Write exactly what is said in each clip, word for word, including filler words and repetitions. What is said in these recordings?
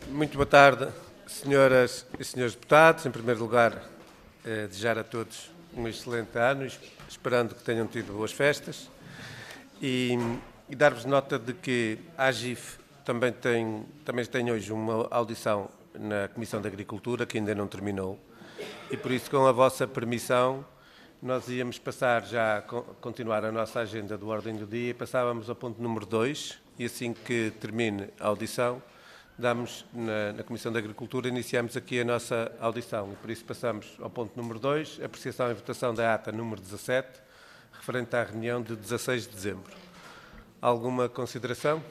Muito boa tarde, senhoras e senhores deputados. Em primeiro lugar, eh, desejar a todos um excelente ano, esperando que tenham tido boas festas. E, e dar-vos nota de que a AGIF também tem, também tem hoje uma audição na Comissão de Agricultura, que ainda não terminou. E por isso, com a vossa permissão, nós íamos passar já a continuar a nossa agenda do ordem do dia e passávamos ao ponto número dois, e assim que termine a audição, damos na, na Comissão de Agricultura, iniciamos aqui a nossa audição. E por isso passamos ao ponto número dois, apreciação e votação da ata número dezassete, referente à reunião de dezasseis de dezembro. Alguma consideração?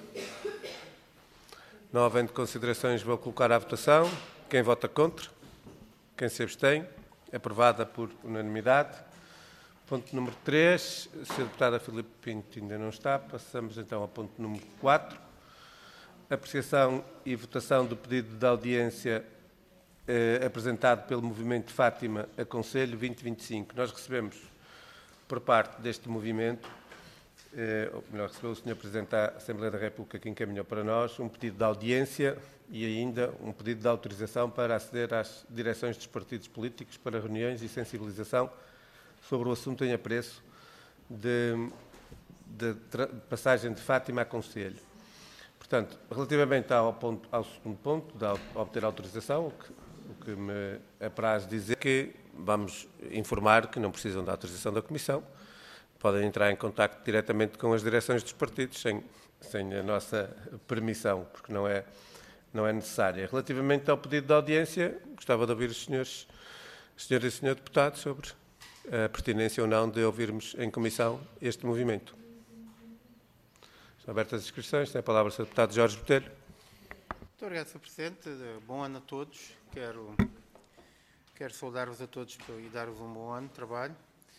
Não havendo considerações, vou colocar à votação. Quem vota contra? Quem se abstém? Aprovada por unanimidade. Ponto número três, a senhora deputada Filipe Pinto ainda não está. Passamos então ao ponto número quatro. Apreciação e votação do pedido de audiência eh, apresentado pelo Movimento Fátima a Conselho vinte vinte e cinco. Nós recebemos, por parte deste movimento, eh, ou melhor, recebeu o senhor Presidente da Assembleia da República, que encaminhou para nós, um pedido de audiência e ainda um pedido de autorização para aceder às direções dos partidos políticos para reuniões e sensibilização sobre o assunto em apreço de, de, de passagem de Fátima a Conselho. Portanto, relativamente ao, ponto, ao segundo ponto, de obter autorização, o que, o que me apraz dizer que vamos informar que não precisam da autorização da Comissão, podem entrar em contacto diretamente com as direções dos partidos, sem, sem a nossa permissão, porque não é, não é necessária. Relativamente ao pedido de audiência, gostava de ouvir os senhores, senhores e senhores deputados sobre a pertinência ou não de ouvirmos em comissão este movimento. Estão abertas as inscrições. Tem a palavra o senhor deputado Jorge Botelho. Muito obrigado, senhor Presidente. Bom ano a todos. Quero, quero saudar-vos a todos e dar-vos um bom ano de trabalho.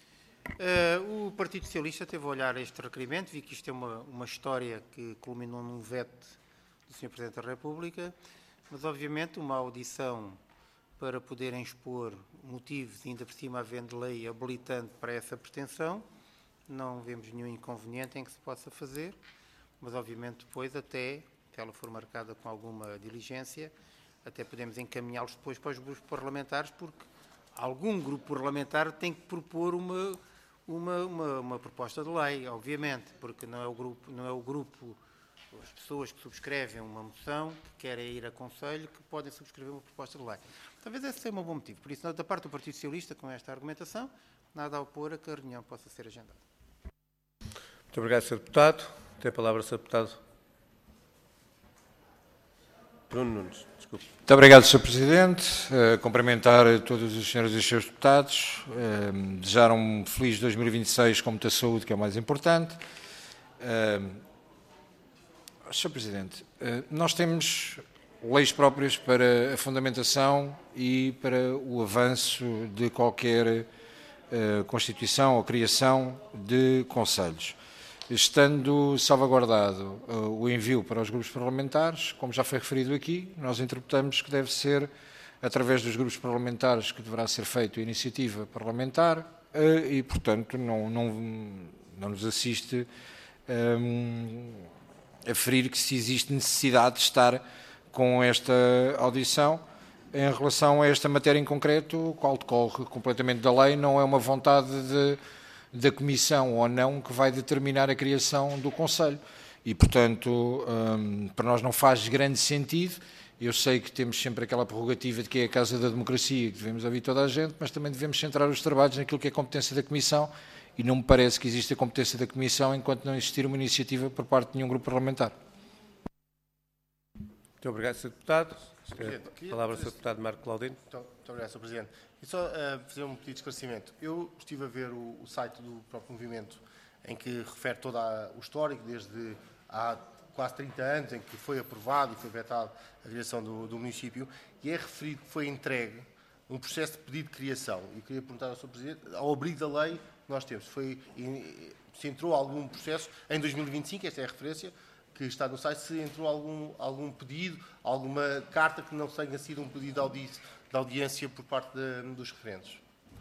Uh, o Partido Socialista teve a olhar este requerimento, vi que isto é uma, uma história que culminou num veto do senhor Presidente da República, mas obviamente uma audição para poderem expor motivos, ainda por cima havendo lei habilitante para essa pretensão, não vemos nenhum inconveniente em que se possa fazer, mas obviamente depois até, se ela for marcada com alguma diligência, até podemos encaminhá-los depois para os grupos parlamentares, porque algum grupo parlamentar tem que propor uma, uma, uma, uma proposta de lei, obviamente, porque não é o grupo, não é o grupo, as pessoas que subscrevem uma moção, que querem ir a Conselho, que podem subscrever uma proposta de lei. Talvez esse seja um bom motivo. Por isso, da parte do Partido Socialista, com esta argumentação, nada a opor a que a reunião possa ser agendada. Muito obrigado, senhor Deputado. Tem a palavra o senhor Deputado Bruno Nunes. Desculpe. Muito obrigado, senhor Presidente. Uh, cumprimentar todos os senhores e senhores deputados. Uh, desejar um feliz dois mil e vinte e seis com muita saúde, que é o mais importante. Uh, senhor Presidente, uh, nós temos leis próprias para a fundamentação e para o avanço de qualquer uh, constituição ou criação de conselhos. Estando salvaguardado uh, o envio para os grupos parlamentares, como já foi referido aqui, nós interpretamos que deve ser através dos grupos parlamentares que deverá ser feita a iniciativa parlamentar uh, e, portanto, não, não, não nos assiste um, a ferir que se existe necessidade de estar com esta audição. Em relação a esta matéria em concreto, o qual decorre completamente da lei, não é uma vontade de da Comissão ou não que vai determinar a criação do Conselho. E, portanto, um, para nós não faz grande sentido. Eu sei que temos sempre aquela prerrogativa de que é a Casa da Democracia, que devemos ouvir toda a gente, mas também devemos centrar os trabalhos naquilo que é a competência da Comissão e não me parece que exista a competência da Comissão enquanto não existir uma iniciativa por parte de nenhum grupo parlamentar. Muito obrigado, senhor Deputado. A palavra ao senhor Deputado Marco Claudino. Muito, muito obrigado, senhor Presidente. E só uh, fazer um pedido de esclarecimento. Eu estive a ver o, o site do próprio movimento, em que refere todo a, o histórico, desde há quase trinta anos, em que foi aprovado e foi vetado a direção do, do município, e é referido que foi entregue um processo de pedido de criação. E queria perguntar ao senhor Presidente, ao abrigo da lei que nós temos, foi, se entrou algum processo em dois mil e vinte e cinco, esta é a referência, que está no site, se entrou algum, algum pedido, alguma carta que não tenha sido um pedido de audiência, de audiência por parte de, dos referentes.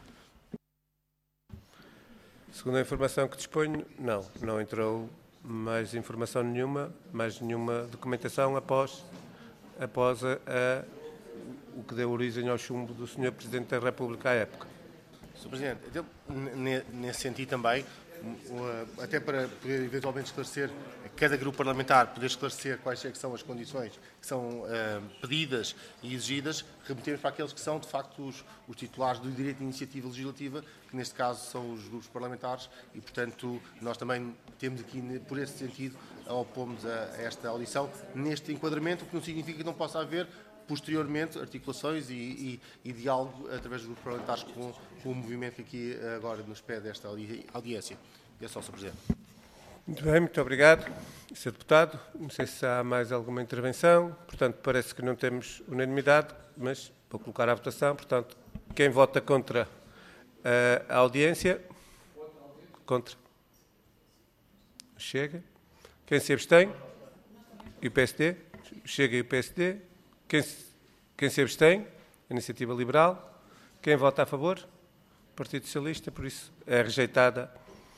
Segundo a informação que disponho, não, não entrou mais informação nenhuma, mais nenhuma documentação após após a, a, o que deu origem ao chumbo do senhor Presidente da República à época. senhor Presidente, então, nesse sentido também, até para poder eventualmente esclarecer, cada grupo parlamentar poder esclarecer quais é que são as condições que são uh, pedidas e exigidas, remetemos para aqueles que são, de facto, os, os titulares do direito de iniciativa legislativa, que neste caso são os grupos parlamentares, e, portanto, nós também temos aqui, por esse sentido, opomos a, a esta audição neste enquadramento, o que não significa que não possa haver posteriormente articulações e, e, e diálogo através dos grupos parlamentares com, com o movimento que aqui agora nos pede esta audi audiência. E é só, senhor Presidente. Muito bem, muito obrigado, senhor Deputado. Não sei se há mais alguma intervenção. Portanto, parece que não temos unanimidade, mas vou colocar à votação. Portanto, quem vota contra a audiência? Contra. Chega. Quem se abstém? E o P S D? Chega e o P S D? Quem se, quem se abstém? A Iniciativa Liberal. Quem vota a favor? O Partido Socialista. Por isso, é rejeitada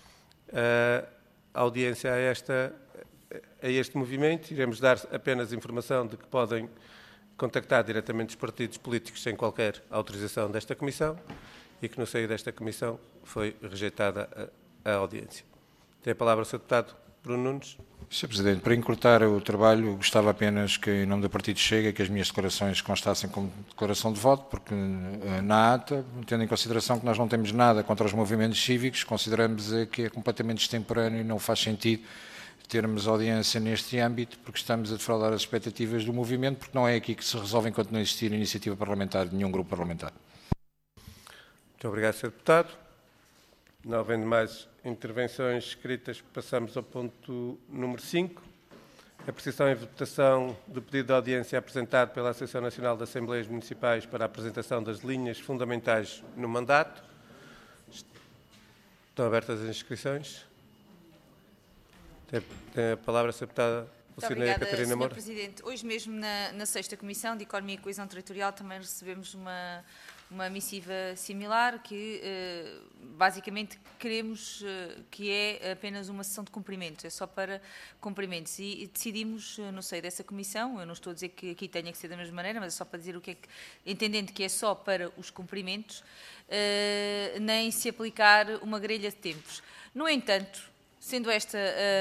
a audiência a, esta, a este movimento. Iremos dar apenas informação de que podem contactar diretamente os partidos políticos sem qualquer autorização desta Comissão e que no seio desta Comissão foi rejeitada a, a audiência. Tem a palavra o senhor Deputado Bruno Nunes. senhor Presidente, para encurtar o trabalho, gostava apenas que, em nome do Partido Chega, que as minhas declarações constassem como declaração de voto, porque na ata, tendo em consideração que nós não temos nada contra os movimentos cívicos, consideramos que é completamente extemporâneo e não faz sentido termos audiência neste âmbito, porque estamos a defraudar as expectativas do movimento, porque não é aqui que se resolve enquanto não existir iniciativa parlamentar de nenhum grupo parlamentar. Muito obrigado, senhor Deputado. Não havendo mais intervenções escritas, passamos ao ponto número cinco. Apreciação e votação do pedido de audiência apresentado pela Associação Nacional de Assembleias Municipais para a apresentação das linhas fundamentais no mandato. Estão abertas as inscrições. Tem, tem a palavra a senhora Deputada Lucinéia Catarina Moura. senhor Presidente. Hoje mesmo na, na sexta Comissão de Economia e Coesão Territorial também recebemos uma... uma missiva similar que, basicamente, queremos que é apenas uma sessão de cumprimentos, é só para cumprimentos. E decidimos, no seio dessa comissão, eu não estou a dizer que aqui tenha que ser da mesma maneira, mas é só para dizer o que é que, entendendo que é só para os cumprimentos, nem se aplicar uma grelha de tempos. No entanto, sendo esta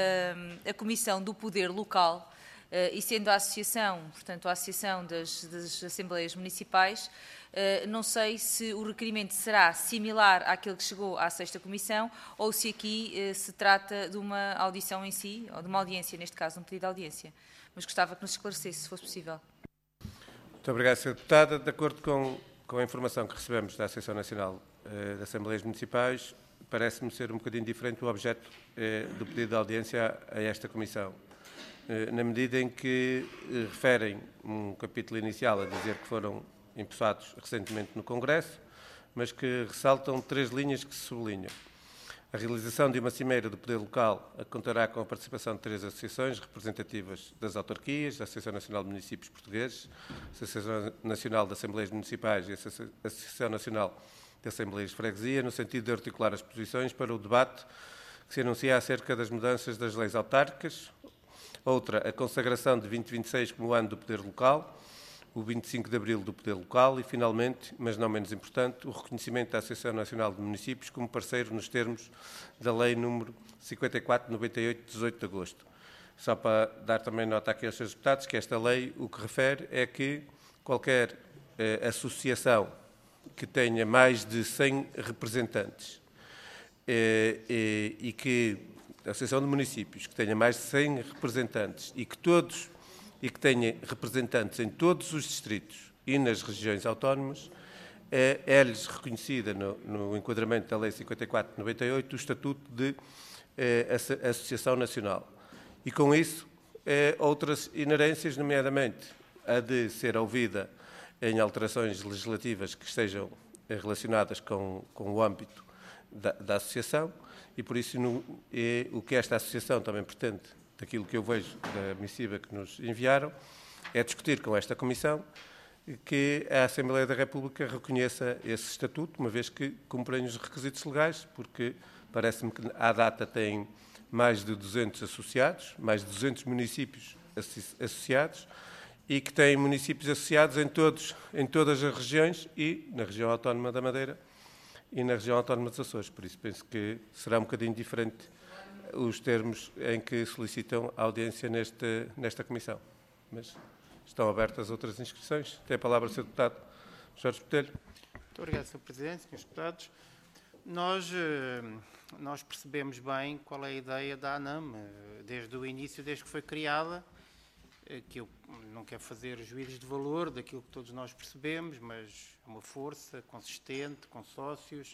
a comissão do poder local, Uh, e sendo a associação, portanto, a associação das, das Assembleias Municipais, uh, não sei se o requerimento será similar àquele que chegou à sexta Comissão ou se aqui uh, se trata de uma audição em si, ou de uma audiência, neste caso, um pedido de audiência. Mas gostava que nos esclarecesse, se fosse possível. Muito obrigado, senhora Deputada. De acordo com, com a informação que recebemos da Associação Nacional uh, de Assembleias Municipais, parece-me ser um bocadinho diferente o objeto uh, do pedido de audiência a, a esta Comissão. Na medida em que referem um capítulo inicial a dizer que foram empossados recentemente no Congresso, mas que ressaltam três linhas que se sublinham. A realização de uma cimeira do poder local contará com a participação de três associações representativas das autarquias, a Associação Nacional de Municípios Portugueses, a Associação Nacional de Assembleias Municipais e a Associação Nacional de Assembleias de Freguesia, no sentido de articular as posições para o debate que se anuncia acerca das mudanças das leis autárquicas. Outra, a consagração de vinte e vinte e seis como ano do poder local, o vinte e cinco de abril do poder local e, finalmente, mas não menos importante, o reconhecimento da Associação Nacional de Municípios como parceiro nos termos da Lei número cinquenta e quatro, noventa e oito, de dezoito de agosto. Só para dar também nota aqui aos senhores deputados que esta lei o que refere é que qualquer eh, associação que tenha mais de cem representantes eh, eh, e que a Associação de Municípios, que tenha mais de cem representantes e que todos e que tenha representantes em todos os distritos e nas regiões autónomas, é, é-lhes reconhecida no, no enquadramento da Lei cinquenta e quatro, noventa e oito o estatuto de é, Associação Nacional. E com isso, é, outras inerências, nomeadamente a de ser ouvida em alterações legislativas que estejam relacionadas com, com o âmbito da, da associação. E, por isso, no, é, o que esta associação também pretende, daquilo que eu vejo da missiva que nos enviaram, é discutir com esta Comissão que a Assembleia da República reconheça esse estatuto, uma vez que cumprem os requisitos legais, porque parece-me que à data tem mais de duzentos associados, mais de duzentos municípios associados, e que tem municípios associados em, todos, em todas as regiões e na região autónoma da Madeira e na região autónoma dos Açores. Por isso penso que será um bocadinho diferente os termos em que solicitam a audiência neste, nesta comissão. Mas estão abertas outras inscrições. Tem a palavra o senhor Deputado Jorge Botelho. Muito obrigado, senhor Presidente, senhores Deputados. Nós, nós percebemos bem qual é a ideia da ANAM, desde o início, desde que foi criada, que eu não quero fazer juízos de valor daquilo que todos nós percebemos, mas é uma força consistente, com sócios.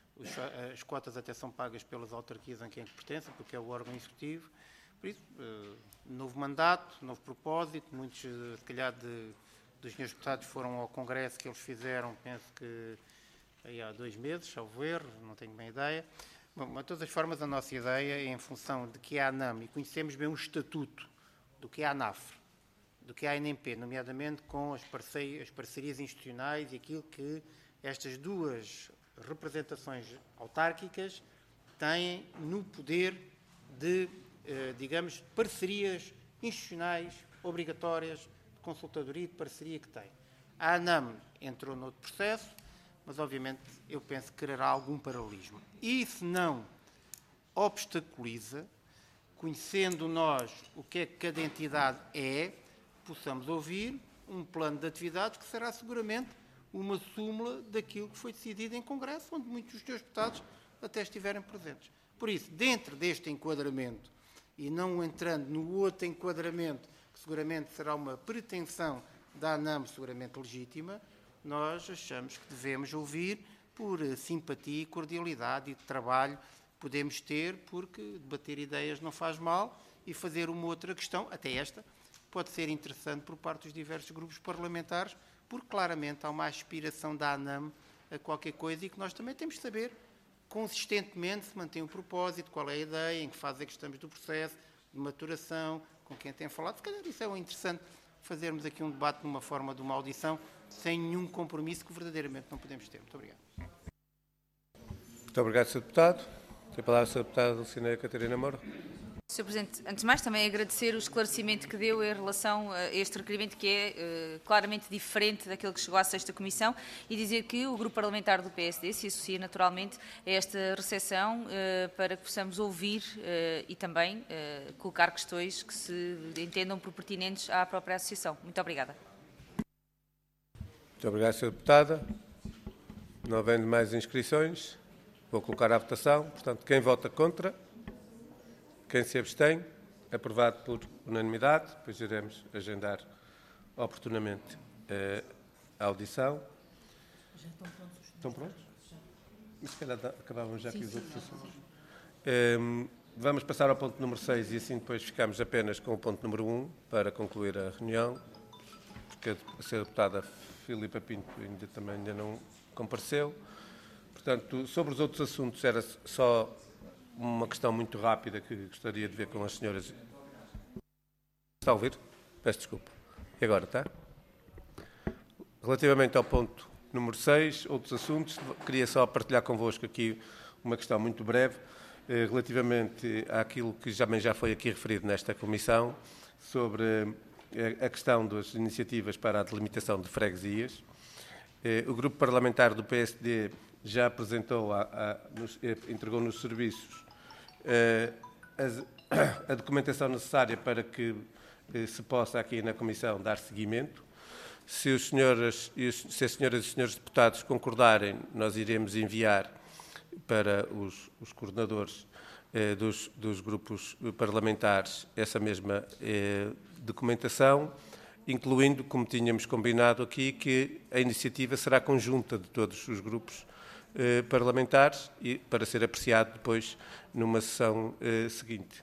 As cotas até são pagas pelas autarquias em quem pertencem, porque é o órgão executivo. Por isso, novo mandato, novo propósito. Muitos, se calhar, de, dos senhores deputados foram ao congresso que eles fizeram, penso que aí há dois meses, salvo erro, não tenho bem ideia. Bom, de todas as formas, a nossa ideia é em função de que é a ANAM, e conhecemos bem o estatuto do que é a ANAFRE, do que é a A N M P, nomeadamente com as parcerias, as parcerias institucionais e aquilo que estas duas representações autárquicas têm no poder de, eh, digamos, parcerias institucionais obrigatórias de consultadoria e de parceria que tem. A ANAM entrou noutro processo, mas obviamente eu penso que quererá algum paralelismo. E se não obstaculiza, conhecendo nós o que é que cada entidade é, possamos ouvir um plano de atividades que será seguramente uma súmula daquilo que foi decidido em Congresso, onde muitos dos senhores deputados até estiverem presentes. Por isso, dentro deste enquadramento, e não entrando no outro enquadramento, que seguramente será uma pretensão da ANAM, seguramente legítima, nós achamos que devemos ouvir por simpatia, cordialidade e de trabalho que podemos ter, porque debater ideias não faz mal, e fazer uma outra questão, até esta, pode ser interessante por parte dos diversos grupos parlamentares, porque claramente há uma aspiração da ANAM a qualquer coisa e que nós também temos de saber consistentemente se mantém o propósito, qual é a ideia, em que fase é que estamos do processo de maturação, com quem tem falado. Se calhar isso é interessante, fazermos aqui um debate numa forma de uma audição, sem nenhum compromisso que verdadeiramente não podemos ter. Muito obrigado. Muito obrigado, senhor Deputado. Tem a palavra a senhora Deputada Dulcinea Catarina Moura. senhor Presidente, antes de mais também agradecer o esclarecimento que deu em relação a este requerimento que é uh, claramente diferente daquele que chegou à sexta Comissão e dizer que o Grupo Parlamentar do P S D se associa naturalmente a esta recepção uh, para que possamos ouvir uh, e também uh, colocar questões que se entendam por pertinentes à própria Associação. Muito obrigada. Muito obrigado, senhora Deputada. Não havendo mais inscrições, vou colocar à votação. Portanto, quem vota contra? Quem se abstém? Aprovado por unanimidade. Depois iremos agendar oportunamente a audição. Já estão prontos? Estão prontos? Mas se calhar acabávamos já aqui os outros assuntos. Um, vamos passar ao ponto número seis e assim depois ficamos apenas com o ponto número um para concluir a reunião, porque a senhora deputada Filipa Pinto ainda, também ainda não compareceu. Portanto, sobre os outros assuntos era só uma questão muito rápida que gostaria de ver com as senhoras. Está a ouvir? Peço desculpa. E agora, está? Relativamente ao ponto número seis, outros assuntos, queria só partilhar convosco aqui uma questão muito breve, eh, relativamente àquilo que também já foi aqui referido nesta comissão, sobre eh, a questão das iniciativas para a delimitação de freguesias. Eh, o grupo parlamentar do P S D já apresentou, a, a, nos, entregou nos serviços eh, a, a documentação necessária para que eh, se possa aqui na Comissão dar seguimento. Se, os senhoras, se as senhoras e os senhores deputados concordarem, nós iremos enviar para os, os coordenadores eh, dos, dos grupos parlamentares essa mesma eh, documentação, incluindo, como tínhamos combinado aqui, que a iniciativa será conjunta de todos os grupos eh, parlamentares e para ser apreciado depois numa sessão eh, seguinte.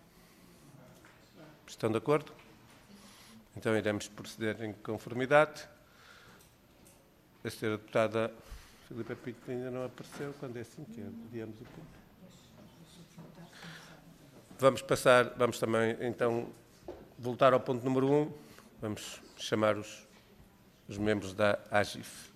Estão de acordo? Então iremos proceder em conformidade. A senhora deputada Filipa Pinto ainda não apareceu, quando é assim que adiamos o ponto. Vamos passar, vamos também então voltar ao ponto número um. Vamos chamar os, os membros da A G I F.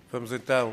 Vamos então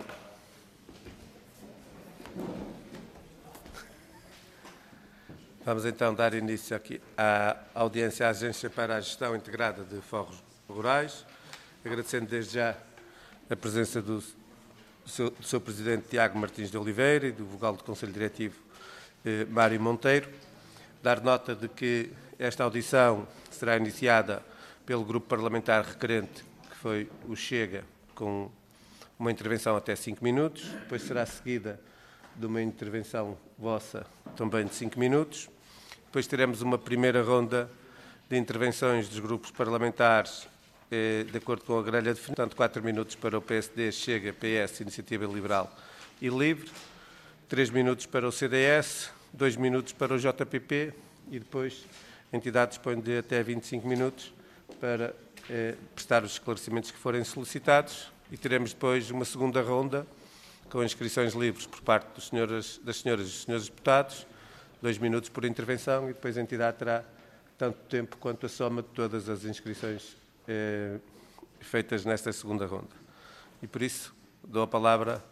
Vamos então dar início aqui à audiência à Agência para a Gestão Integrada de Fogos Rurais, agradecendo desde já a presença do seu, do seu Presidente Tiago Martins de Oliveira e do vogal do Conselho Diretivo eh, Mário Monteiro. Dar nota de que esta audição será iniciada pelo grupo parlamentar requerente, que foi o Chega, com uma intervenção até cinco minutos, depois será seguida de uma intervenção vossa também de cinco minutos. Depois teremos uma primeira ronda de intervenções dos grupos parlamentares eh, de acordo com a grelha de definição, portanto, quatro minutos para o P S D, Chega, P S, Iniciativa Liberal e Livre, três minutos para o C D S, dois minutos para o J P P e depois a entidade dispõe de até vinte e cinco minutos para eh, prestar os esclarecimentos que forem solicitados e teremos depois uma segunda ronda com inscrições livres por parte dos senhoras, das senhoras e dos senhores deputados, dois minutos por intervenção e depois a entidade terá tanto tempo quanto a soma de todas as inscrições eh, feitas nesta segunda ronda. E por isso dou a palavra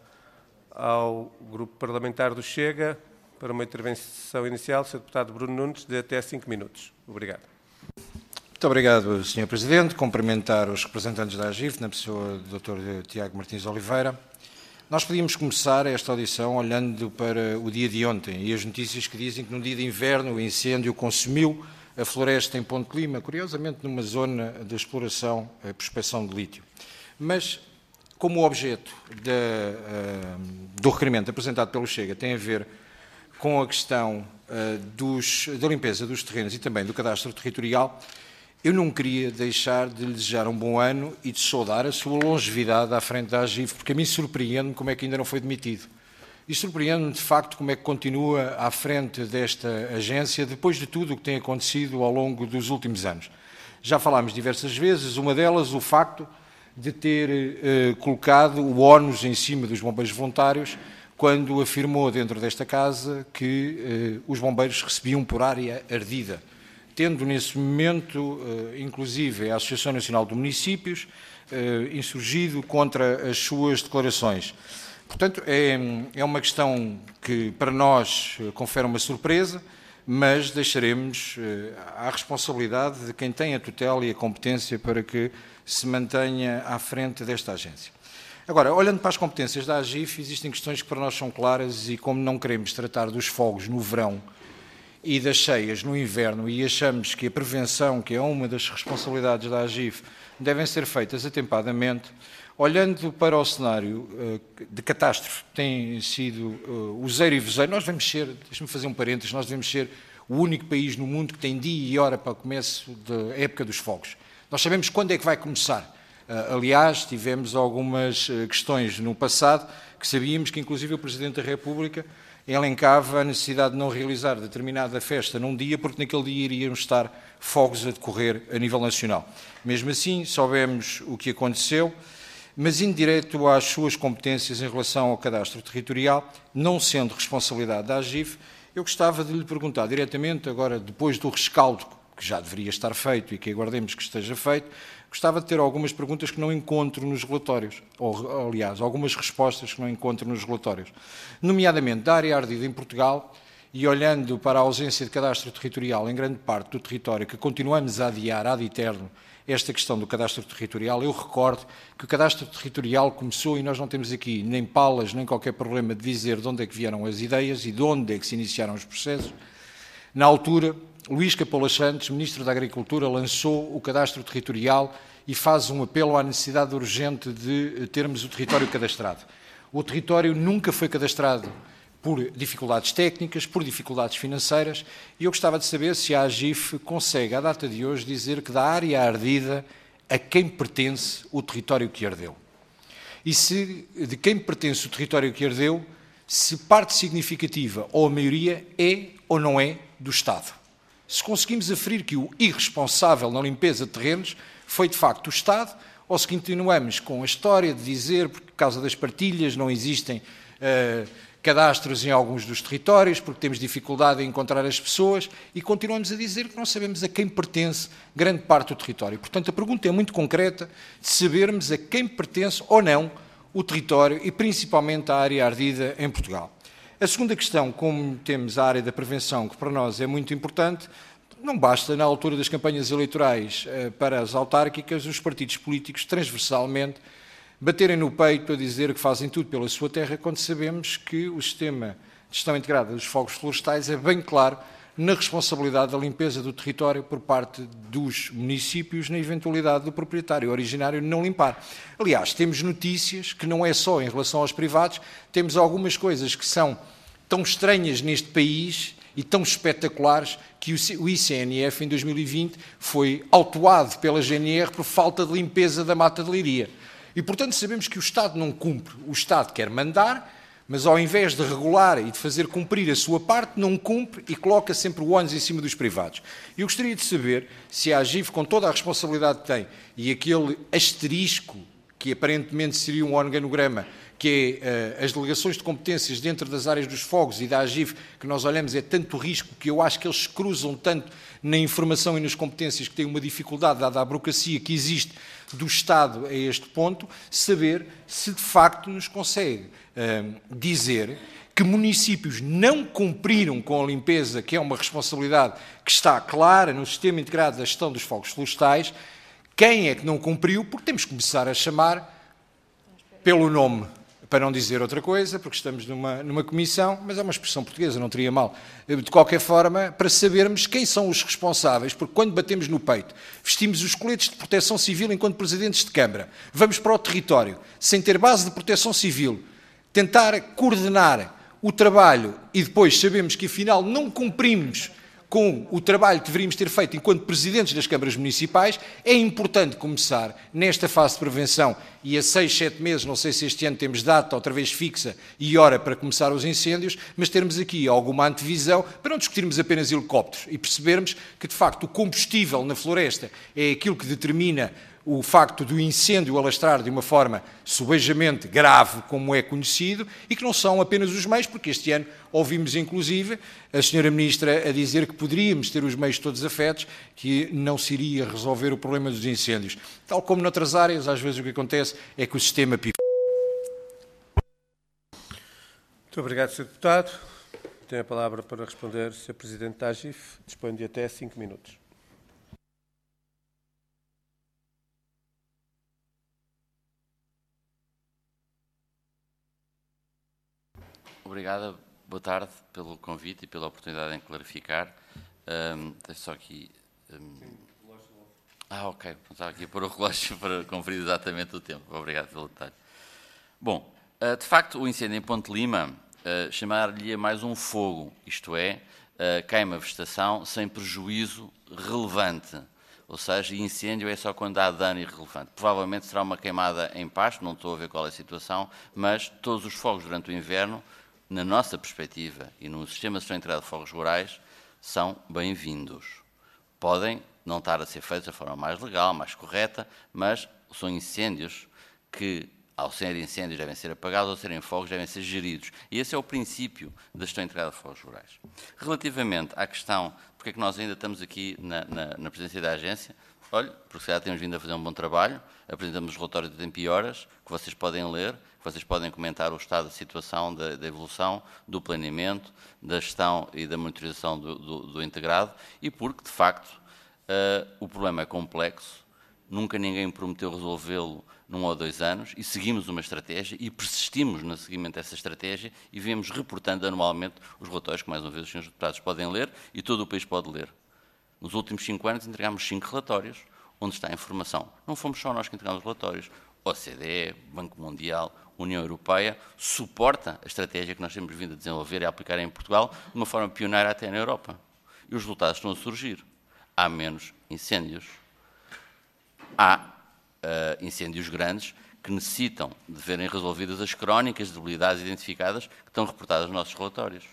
ao grupo parlamentar do Chega para uma intervenção inicial, senhor deputado Bruno Nunes, de até cinco minutos. Obrigado. Muito obrigado, senhor Presidente. Cumprimentar os representantes da AGIF, na pessoa do doutor Tiago Martins de Oliveira. Nós podíamos começar esta audição olhando para o dia de ontem e as notícias que dizem que no dia de inverno o incêndio consumiu a floresta em Ponte Lima, curiosamente numa zona de exploração e prospecção de lítio. Mas, como o objeto de, uh, do requerimento apresentado pelo Chega tem a ver com a questão uh, dos, da limpeza dos terrenos e também do cadastro territorial, eu não queria deixar de lhe desejar um bom ano e de saudar a sua longevidade à frente da AGIF, porque a mim surpreende-me como é que ainda não foi demitido. E surpreende-me, de facto, como é que continua à frente desta agência, depois de tudo o que tem acontecido ao longo dos últimos anos. Já falámos diversas vezes, uma delas o facto de ter eh, colocado o ónus em cima dos bombeiros voluntários, quando afirmou dentro desta casa que eh, os bombeiros recebiam por área ardida, tendo nesse momento, inclusive, a Associação Nacional de Municípios insurgido contra as suas declarações. Portanto, é, é uma questão que para nós confere uma surpresa, mas deixaremos à responsabilidade de quem tem a tutela e a competência para que se mantenha à frente desta agência. Agora, olhando para as competências da AGIF, existem questões que para nós são claras e como não queremos tratar dos fogos no verão e das cheias no inverno e achamos que a prevenção, que é uma das responsabilidades da AGIF, devem ser feitas atempadamente, olhando para o cenário uh, de catástrofe que tem sido uh, o zero e vozeiro, nós devemos ser, deixe-me fazer um parênteses, nós devemos ser o único país no mundo que tem dia e hora para o começo da época dos fogos. Nós sabemos quando é que vai começar. Uh, aliás, tivemos algumas uh, questões no passado que sabíamos que inclusive o Presidente da República elencava a necessidade de não realizar determinada festa num dia, porque naquele dia iriam estar fogos a decorrer a nível nacional. Mesmo assim, soubemos o que aconteceu, mas indo direto às suas competências em relação ao cadastro territorial, não sendo responsabilidade da AGIF, eu gostava de lhe perguntar diretamente, agora depois do rescaldo, que já deveria estar feito e que aguardemos que esteja feito, gostava de ter algumas perguntas que não encontro nos relatórios, ou, aliás, algumas respostas que não encontro nos relatórios, nomeadamente da área ardida em Portugal, e olhando para a ausência de cadastro territorial em grande parte do território, que continuamos a adiar ad eterno esta questão do cadastro territorial, eu recordo que o cadastro territorial começou, e nós não temos aqui nem palas, nem qualquer problema de dizer de onde é que vieram as ideias e de onde é que se iniciaram os processos. Na altura, Luís Capola Santos, Ministro da Agricultura, lançou o cadastro territorial e faz um apelo à necessidade urgente de termos o território cadastrado. O território nunca foi cadastrado por dificuldades técnicas, por dificuldades financeiras, e eu gostava de saber se a AGIF consegue, à data de hoje, dizer que da área ardida a quem pertence o território que ardeu. E se de quem pertence o território que ardeu, se parte significativa ou a maioria é ou não é do Estado. Se conseguimos aferir que o irresponsável na limpeza de terrenos foi de facto o Estado, ou se continuamos com a história de dizer, por causa das partilhas, não existem uh, cadastros em alguns dos territórios, porque temos dificuldade em encontrar as pessoas, e continuamos a dizer que não sabemos a quem pertence grande parte do território. Portanto, a pergunta é muito concreta, de sabermos a quem pertence ou não o território e principalmente a área ardida em Portugal. A segunda questão, como temos a área da prevenção, que para nós é muito importante, não basta, na altura das campanhas eleitorais para as autárquicas, os partidos políticos transversalmente baterem no peito a dizer que fazem tudo pela sua terra, quando sabemos que o sistema de gestão integrada dos fogos florestais é bem claro na responsabilidade da limpeza do território por parte dos municípios, na eventualidade do proprietário originário não limpar. Aliás, temos notícias que não é só em relação aos privados, temos algumas coisas que são tão estranhas neste país e tão espetaculares que o I C N F em dois mil e vinte foi autuado pela G N R por falta de limpeza da Mata de Leiria. E, portanto, sabemos que o Estado não cumpre. O Estado quer mandar, mas ao invés de regular e de fazer cumprir a sua parte, não cumpre e coloca sempre o ónus em cima dos privados. Eu gostaria de saber se a AGIF, com toda a responsabilidade que tem, e aquele asterisco, que aparentemente seria um organograma, que é uh, as delegações de competências dentro das áreas dos fogos e da AGIF, que nós olhamos, é tanto risco que eu acho que eles se cruzam tanto na informação e nas competências que têm uma dificuldade, dada a burocracia que existe do Estado a este ponto, saber se de facto nos consegue uh, dizer que municípios não cumpriram com a limpeza, que é uma responsabilidade que está clara no Sistema Integrado da Gestão dos Fogos Florestais, quem é que não cumpriu, porque temos que começar a chamar pelo nome, para não dizer outra coisa, porque estamos numa, numa comissão, mas é uma expressão portuguesa, não teria mal. De qualquer forma, para sabermos quem são os responsáveis, porque quando batemos no peito, vestimos os coletes de proteção civil enquanto presidentes de Câmara, vamos para o território, sem ter base de proteção civil, tentar coordenar o trabalho e depois sabemos que afinal não cumprimos com o trabalho que deveríamos ter feito enquanto presidentes das câmaras municipais, é importante começar nesta fase de prevenção e a seis, sete meses, não sei se este ano temos data outra vez fixa e hora para começar os incêndios, mas termos aqui alguma antevisão para não discutirmos apenas helicópteros e percebermos que, de facto, o combustível na floresta é aquilo que determina o facto do incêndio alastrar de uma forma subejamente grave, como é conhecido, e que não são apenas os meios, porque este ano ouvimos, inclusive, a senhora Ministra a dizer que poderíamos ter os meios todos afetos, que não se iria resolver o problema dos incêndios. Tal como noutras áreas, às vezes o que acontece é que o sistema pivota. Muito obrigado, senhor Deputado. Tem a palavra para responder o senhor Presidente da AGIF. Dispõe de até cinco minutos. Obrigado, boa tarde pelo convite e pela oportunidade em clarificar. Um, deixa só aqui... Um... Ah, ok. Estava aqui a pôr o relógio para conferir exatamente o tempo. Obrigado pelo detalhe. Bom, uh, de facto, o incêndio em Ponte Lima, uh, chamar-lhe mais um fogo, isto é, uh, queima a vegetação sem prejuízo relevante. Ou seja, incêndio é só quando há dano irrelevante. Provavelmente será uma queimada em pasto, não estou a ver qual é a situação, mas todos os fogos durante o inverno, na nossa perspectiva e no sistema de gestão integrado de fogos rurais, são bem-vindos. Podem não estar a ser feitos da forma mais legal, mais correta, mas são incêndios que, ao serem incêndios, devem ser apagados, ao serem fogos, devem ser geridos. E esse é o princípio da gestão integrada de fogos rurais. Relativamente à questão, porque é que nós ainda estamos aqui na, na, na presidência da agência, olha, porque já temos vindo a fazer um bom trabalho, apresentamos os relatórios de tempo e horas, que vocês podem ler, que vocês podem comentar o estado da situação, da, da evolução, do planeamento, da gestão e da monitorização do, do, do integrado, e porque, de facto, uh, o problema é complexo, nunca ninguém prometeu resolvê-lo num ou dois anos, e seguimos uma estratégia, e persistimos no seguimento dessa estratégia, e vemos reportando anualmente os relatórios que, mais uma vez, os senhores deputados podem ler, e todo o país pode ler. Nos últimos cinco anos entregámos cinco relatórios, onde está a informação. Não fomos só nós que entregámos relatórios. O C D E, Banco Mundial, União Europeia, suporta a estratégia que nós temos vindo a desenvolver e a aplicar em Portugal de uma forma pioneira até na Europa. E os resultados estão a surgir. Há menos incêndios. Há uh, incêndios grandes que necessitam de verem resolvidas as crónicas de debilidades identificadas que estão reportadas nos nossos relatórios.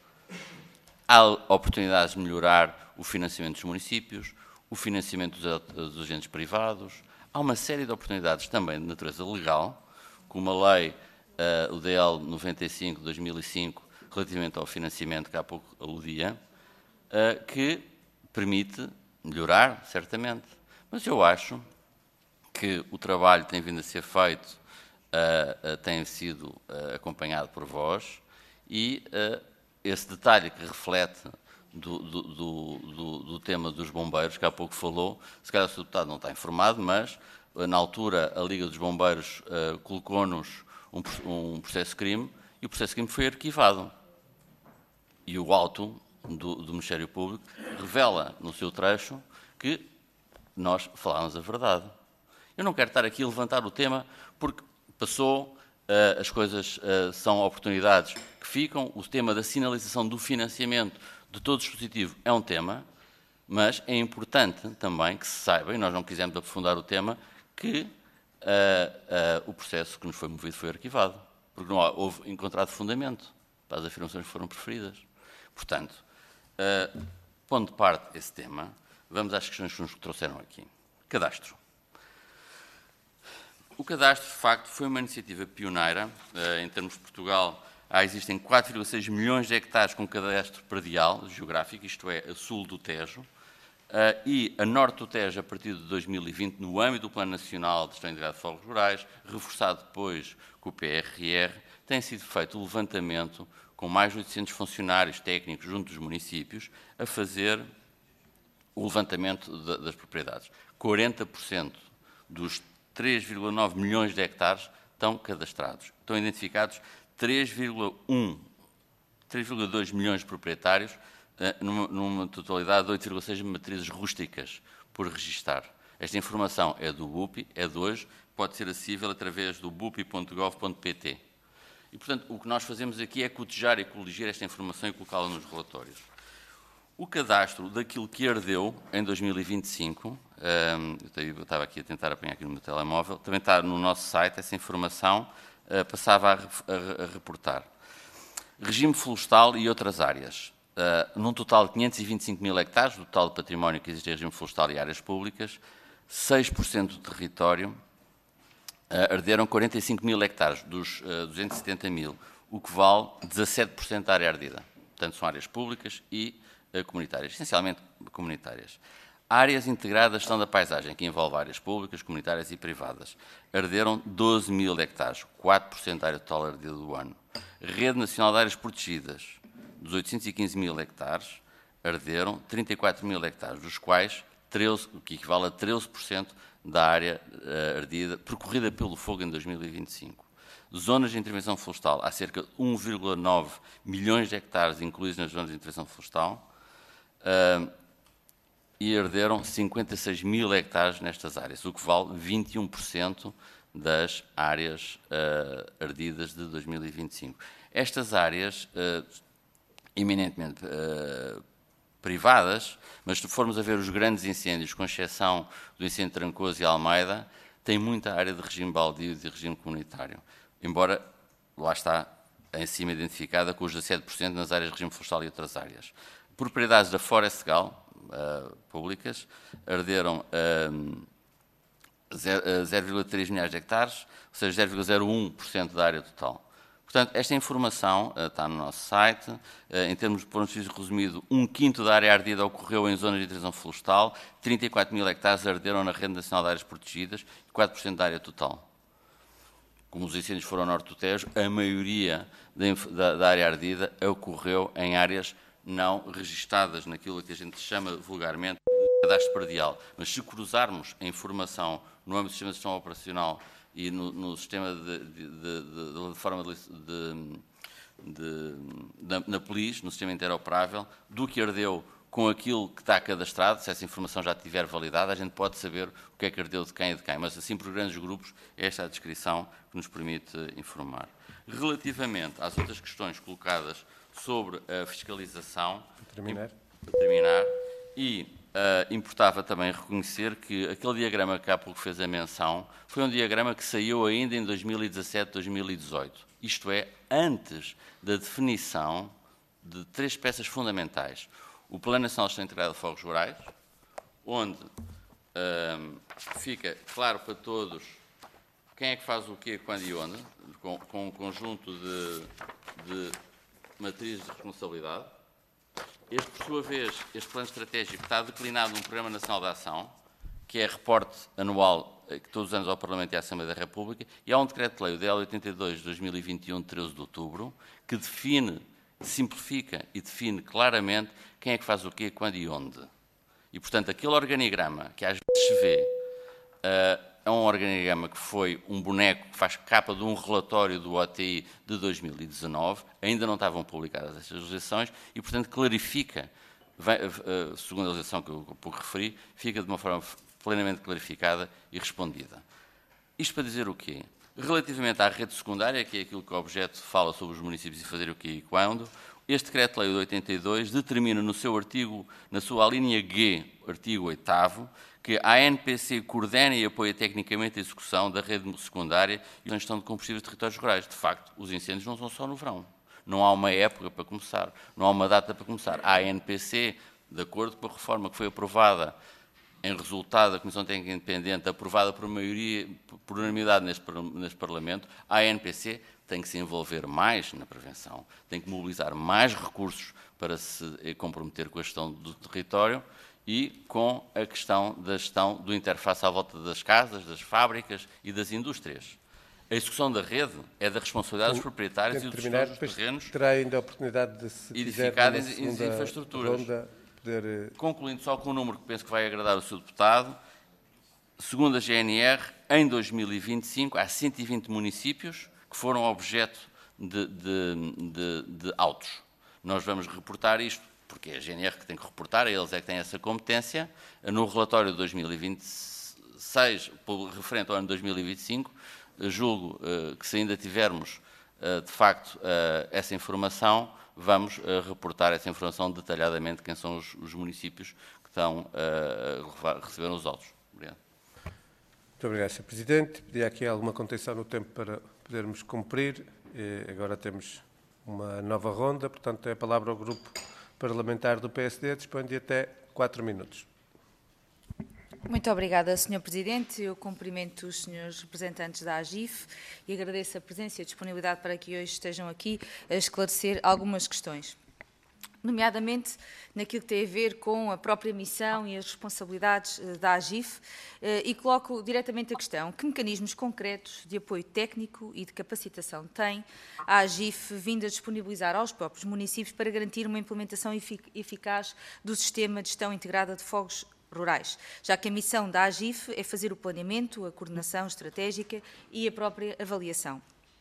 Há oportunidades de melhorar o financiamento dos municípios, o financiamento dos, dos agentes privados. Há uma série de oportunidades também de natureza legal, como a lei, uh, o D L noventa e cinco de dois mil e cinco, relativamente ao financiamento que há pouco aludia, uh, que permite melhorar, certamente. Mas eu acho que o trabalho tem vindo a ser feito uh, uh, tem sido uh, acompanhado por vós e uh, esse detalhe que reflete do, do, do, do, do tema dos bombeiros, que há pouco falou, se calhar o senhor deputado não está informado, mas uh, na altura a Liga dos Bombeiros uh, colocou-nos um, um processo de crime e o processo de crime foi arquivado. E o auto do, do Ministério Público revela no seu trecho que nós falávamos a verdade. Eu não quero estar aqui a levantar o tema porque passou, uh, as coisas uh, são oportunidades que ficam, o tema da sinalização do financiamento de todo o dispositivo é um tema, mas é importante também que se saiba, e nós não quisemos aprofundar o tema, que uh, uh, o processo que nos foi movido foi arquivado, porque não há, houve encontrado fundamento para as afirmações que foram preferidas. Portanto, uh, pondo de parte esse tema, vamos às questões que nos trouxeram aqui. Cadastro. O cadastro, de facto, foi uma iniciativa pioneira. Uh, em termos de Portugal, há, existem quatro vírgula seis milhões de hectares com cadastro predial geográfico, isto é, a sul do Tejo, uh, e a norte do Tejo, a partir de dois mil e vinte, no âmbito do Plano Nacional de Gestão Integrada de Fogos Rurais, reforçado depois com o P R R, tem sido feito o levantamento com mais de oitocentos funcionários técnicos junto dos municípios a fazer o levantamento de, das propriedades. quarenta por cento dos três vírgula nove milhões de hectares estão cadastrados. Estão identificados três vírgula um, três vírgula dois milhões de proprietários, numa, numa totalidade de oito vírgula seis matrizes rústicas por registar. Esta informação é do B U P I, é de hoje, pode ser acessível através do bupi ponto gov ponto pt. E, portanto, o que nós fazemos aqui é cotejar e coligir esta informação e colocá-la nos relatórios. O cadastro daquilo que ardeu em dois mil e vinte e cinco, um, eu estava aqui a tentar apanhar aqui no meu telemóvel, também está no nosso site, essa informação uh, passava a, a, a reportar. Regime florestal e outras áreas. Uh, num total de quinhentos e vinte e cinco mil hectares, do total de património que existe em regime florestal e áreas públicas, seis por cento do território uh, arderam quarenta e cinco mil hectares dos uh, duzentos e setenta mil, o que vale dezassete por cento da área ardida. Portanto, são áreas públicas e comunitárias, essencialmente comunitárias. Áreas integradas de gestão da paisagem, que envolve áreas públicas, comunitárias e privadas. Arderam doze mil hectares, quatro por cento da área total ardida do ano. Rede Nacional de Áreas Protegidas, dos oitocentos e quinze mil hectares, arderam trinta e quatro mil hectares, dos quais treze, o que equivale a treze por cento da área uh, ardida, percorrida pelo fogo em dois mil e vinte e cinco. Zonas de intervenção florestal, há cerca de um vírgula nove milhões de hectares incluídos nas zonas de intervenção florestal, Uh, e arderam cinquenta e seis mil hectares nestas áreas, o que vale vinte e um por cento das áreas uh, ardidas de dois mil e vinte e cinco. Estas áreas, uh, eminentemente uh, privadas, mas se formos a ver os grandes incêndios, com exceção do incêndio de Trancoso e Almeida, têm muita área de regime baldio e de regime comunitário, embora, lá está, em cima identificada com os dezassete por cento nas áreas de regime florestal e outras áreas. Propriedades da Forestgal, uh, públicas, arderam uh, zero vírgula três milhares de hectares, ou seja, zero vírgula zero um por cento da área total. Portanto, esta informação uh, está no nosso site. Uh, em termos de pontos resumido, um quinto da área ardida ocorreu em zonas de intervenção florestal, trinta e quatro mil hectares arderam na Rede Nacional de Áreas Protegidas e quatro por cento da área total. Como os incêndios foram ao norte do Tejo, a maioria da, da, da área ardida ocorreu em áreas não registadas naquilo que a gente chama vulgarmente de cadastro predial. Mas se cruzarmos a informação no âmbito do sistema de gestão operacional e no, no sistema de, de, de, de, de forma de, de, de, de, na PLIS, no sistema interoperável, do que ardeu com aquilo que está cadastrado, se essa informação já estiver validada, a gente pode saber o que é que ardeu de quem e de quem. Mas assim, por grandes grupos, esta é a descrição que nos permite informar. Relativamente às outras questões colocadas sobre a fiscalização, para terminar, para terminar e uh, importava também reconhecer que aquele diagrama que há pouco fez a menção foi um diagrama que saiu ainda em dois mil e dezassete, dois mil e dezoito, isto é, antes da definição de três peças fundamentais. O Plano Nacional de Gestão Integrada de Fogos Rurais, onde uh, fica claro para todos quem é que faz o quê, quando e onde, com, com um conjunto de, de matrizes de responsabilidade. Este, por sua vez, este plano estratégico está declinado num Programa Nacional de Ação, que é reporte anual que todos os anos ao Parlamento e à Assembleia da República, e há um decreto-lei, o D L oitenta e dois de dois mil e vinte e um, de treze de outubro, que define, simplifica e define claramente quem é que faz o quê, quando e onde. E, portanto, aquele organigrama que às vezes se vê uh, é um organigrama que foi um boneco que faz capa de um relatório do O T I de dois mil e dezanove, ainda não estavam publicadas estas legislações e, portanto, clarifica, segundo a legislação que eu há pouco referi, fica de uma forma plenamente clarificada e respondida. Isto para dizer o quê? Relativamente à rede secundária, que é aquilo que o objeto fala sobre os municípios e fazer o quê e quando, este decreto-lei de oitenta e dois determina no seu artigo, na sua alínea G, artigo oitavo, que a ANPC coordena e apoia tecnicamente a execução da rede secundária e a gestão de combustíveis de territórios rurais. De facto, os incêndios não são só no verão. Não há uma época para começar, não há uma data para começar. A ANPC, de acordo com a reforma que foi aprovada em resultado da Comissão Técnica Independente, aprovada por maioria, por unanimidade neste, neste Parlamento, a ANPC tem que se envolver mais na prevenção, tem que mobilizar mais recursos para se comprometer com a gestão do território e com a questão da gestão do interface à volta das casas, das fábricas e das indústrias. A execução da rede é da responsabilidade dos proprietários e dos gestores dos terrenos terá ainda a oportunidade de se edificadas em infraestruturas. Ronda, poder... Concluindo só com um número que penso que vai agradar o senhor Deputado, segundo a G N R, em dois mil e vinte e cinco há cento e vinte municípios que foram objeto de, de, de, de autos. Nós vamos reportar isto, porque é a G N R que tem que reportar, eles é que têm essa competência. No relatório de dois mil e vinte e seis, referente ao ano dois mil e vinte e cinco, julgo uh, que se ainda tivermos, uh, de facto, uh, essa informação, vamos uh, reportar essa informação detalhadamente, quem são os, os municípios que estão uh, a receber os autos. Obrigado. Muito obrigado, senhor Presidente. Pedia aqui alguma contenção no tempo para podermos cumprir. E agora temos uma nova ronda, portanto, tem a palavra ao Grupo Parlamentar do P S D, dispõe de até quatro minutos. Muito obrigada, senhor Presidente. Eu cumprimento os senhores representantes da AGIF e agradeço a presença e a disponibilidade para que hoje estejam aqui a esclarecer algumas questões, nomeadamente naquilo que tem a ver com a própria missão e as responsabilidades da AGIF, e coloco diretamente a questão: que mecanismos concretos de apoio técnico e de capacitação tem a AGIF vindo a disponibilizar aos próprios municípios para garantir uma implementação eficaz do Sistema de Gestão Integrada de Fogos Rurais, já que a missão da AGIF é fazer o planeamento, a coordenação estratégica e a própria avaliação.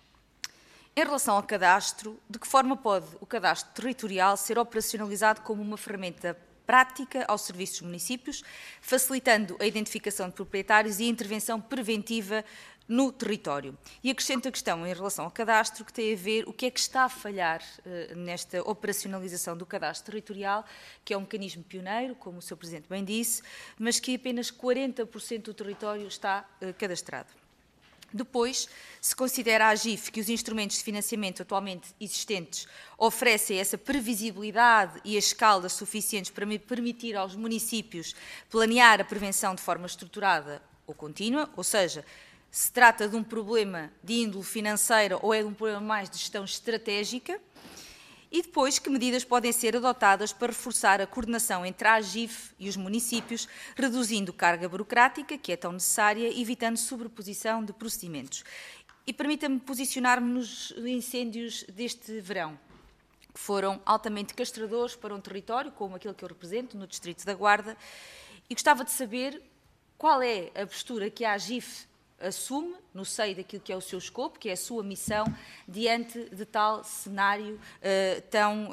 Em relação ao cadastro, de que forma pode o cadastro territorial ser operacionalizado como uma ferramenta prática ao serviço dos municípios, facilitando a identificação de proprietários e a intervenção preventiva no território? E acrescento a questão em relação ao cadastro, que tem a ver o que é que está a falhar uh, nesta operacionalização do cadastro territorial, que é um mecanismo pioneiro, como o senhor Presidente bem disse, mas que apenas quarenta por cento do território está uh, cadastrado. Depois, se considera a AGIF que os instrumentos de financiamento atualmente existentes oferecem essa previsibilidade e a escala suficientes para permitir aos municípios planear a prevenção de forma estruturada ou contínua, ou seja, se trata de um problema de índole financeira ou é de um problema mais de gestão estratégica? E depois, que medidas podem ser adotadas para reforçar a coordenação entre a AGIF e os municípios, reduzindo carga burocrática, que é tão necessária, e evitando sobreposição de procedimentos? E permita-me posicionar-me nos incêndios deste verão, que foram altamente castradores para um território, como aquele que eu represento, no Distrito da Guarda, e gostava de saber qual é a postura que a AGIF assume no seio daquilo que é o seu escopo, que é a sua missão, diante de tal cenário uh, tão uh,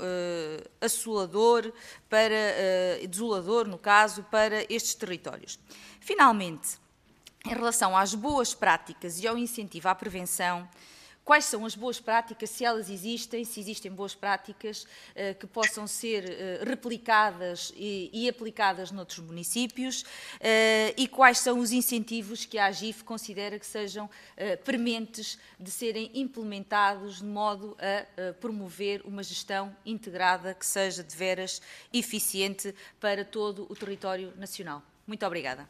assolador, para, uh, desolador, no caso, para estes territórios. Finalmente, em relação às boas práticas e ao incentivo à prevenção, quais são as boas práticas, se elas existem, se existem boas práticas uh, que possam ser uh, replicadas e, e aplicadas noutros municípios, uh, e quais são os incentivos que a AGIF considera que sejam uh, prementes de serem implementados de modo a uh, promover uma gestão integrada que seja de veras eficiente para todo o território nacional. Muito obrigada.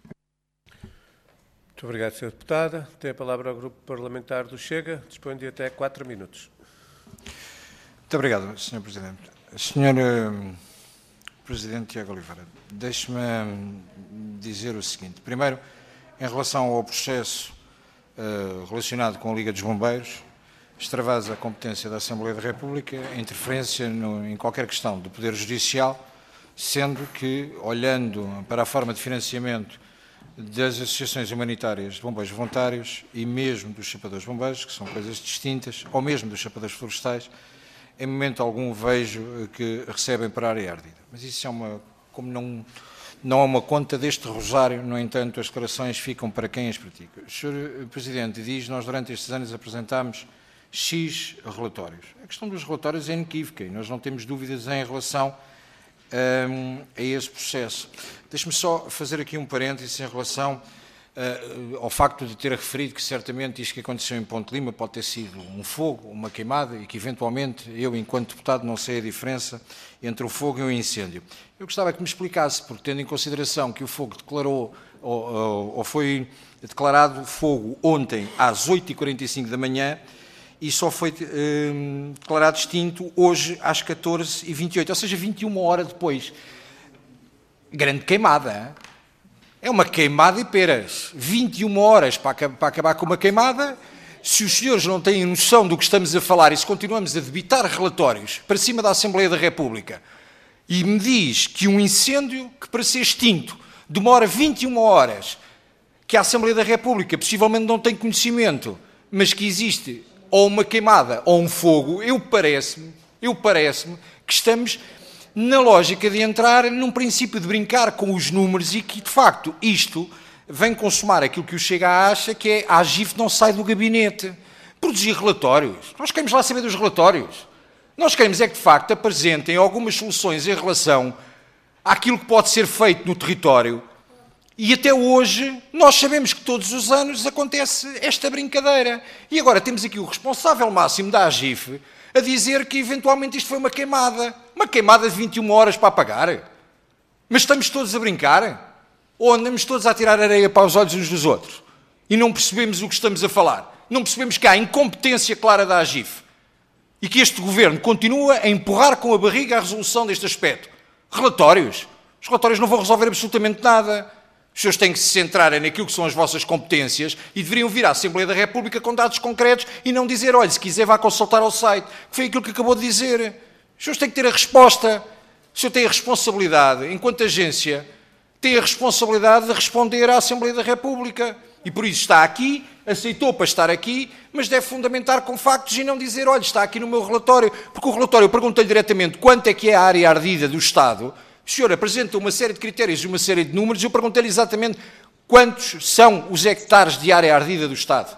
Muito obrigado, senhora Deputada. Tem a palavra ao Grupo Parlamentar do Chega. Dispõe de até quatro minutos. Muito obrigado, senhor Presidente. senhor uh, Presidente Tiago Oliveira, deixe-me dizer o seguinte. Primeiro, Em relação ao processo uh, relacionado com a Liga dos Bombeiros, extravasa a competência da Assembleia da República a interferência no, em qualquer questão do Poder Judicial, sendo que, olhando para a forma de financiamento das associações humanitárias de bombeiros voluntários e mesmo dos chapadores bombeiros, que são coisas distintas, ou mesmo dos chapadores florestais, em momento algum vejo que recebem para a área ardida. Mas isso é uma, como não, não é uma conta deste rosário, no entanto, as declarações ficam para quem as pratica. O senhor Presidente diz, nós durante estes anos apresentámos X relatórios. A questão dos relatórios é inequívoca e nós não temos dúvidas em relação um, a esse processo. Deixe-me só fazer aqui um parênteses em relação uh, ao facto de ter referido que certamente isto que aconteceu em Ponte Lima pode ter sido um fogo, uma queimada e que eventualmente eu, enquanto deputado, não sei a diferença entre o fogo e o incêndio. Eu gostava que me explicasse, porque tendo em consideração que o fogo declarou ou, ou, ou foi declarado fogo ontem às oito e quarenta e cinco da manhã, e só foi eh, declarado extinto hoje às catorze e vinte e oito, ou seja, vinte e uma horas depois. Grande queimada, hein? É uma queimada e peras. vinte e uma horas para, para acabar com uma queimada. Se os senhores não têm noção do que estamos a falar e se continuamos a debitar relatórios para cima da Assembleia da República e me diz que um incêndio que para ser extinto demora vinte e uma horas, que a Assembleia da República possivelmente não tem conhecimento, mas que existe ou uma queimada ou um fogo, eu parece-me, eu parece-me que estamos na lógica de entrar num princípio de brincar com os números e que, de facto, isto vem consumar aquilo que o Chega acha, que é a AGIF não sai do gabinete. Produzir relatórios. Nós queremos lá saber dos relatórios. Nós queremos é que, de facto, apresentem algumas soluções em relação àquilo que pode ser feito no território. E até hoje, nós sabemos que todos os anos acontece esta brincadeira. E agora temos aqui o responsável máximo da AGIF a dizer que eventualmente isto foi uma queimada. Uma queimada de vinte e uma horas para apagar. Mas estamos todos a brincar? Ou andamos todos a tirar areia para os olhos uns dos outros? E não percebemos o que estamos a falar? Não percebemos que há incompetência clara da AGIF? E que este governo continua a empurrar com a barriga a resolução deste aspecto? Relatórios? Os relatórios não vão resolver absolutamente nada. Os senhores têm que se centrar naquilo que são as vossas competências e deveriam vir à Assembleia da República com dados concretos e não dizer, olha, se quiser vá consultar ao site, que foi aquilo que acabou de dizer. Os senhores têm que ter a resposta. O senhor tem a responsabilidade, enquanto agência, tem a responsabilidade de responder à Assembleia da República. E por isso está aqui, aceitou para estar aqui, mas deve fundamentar com factos e não dizer, olha, está aqui no meu relatório. Porque o relatório, eu perguntei-lhe diretamente quanto é que é a área ardida do Estado. O senhor apresenta uma série de critérios e uma série de números, eu perguntei-lhe exatamente quantos são os hectares de área ardida do Estado.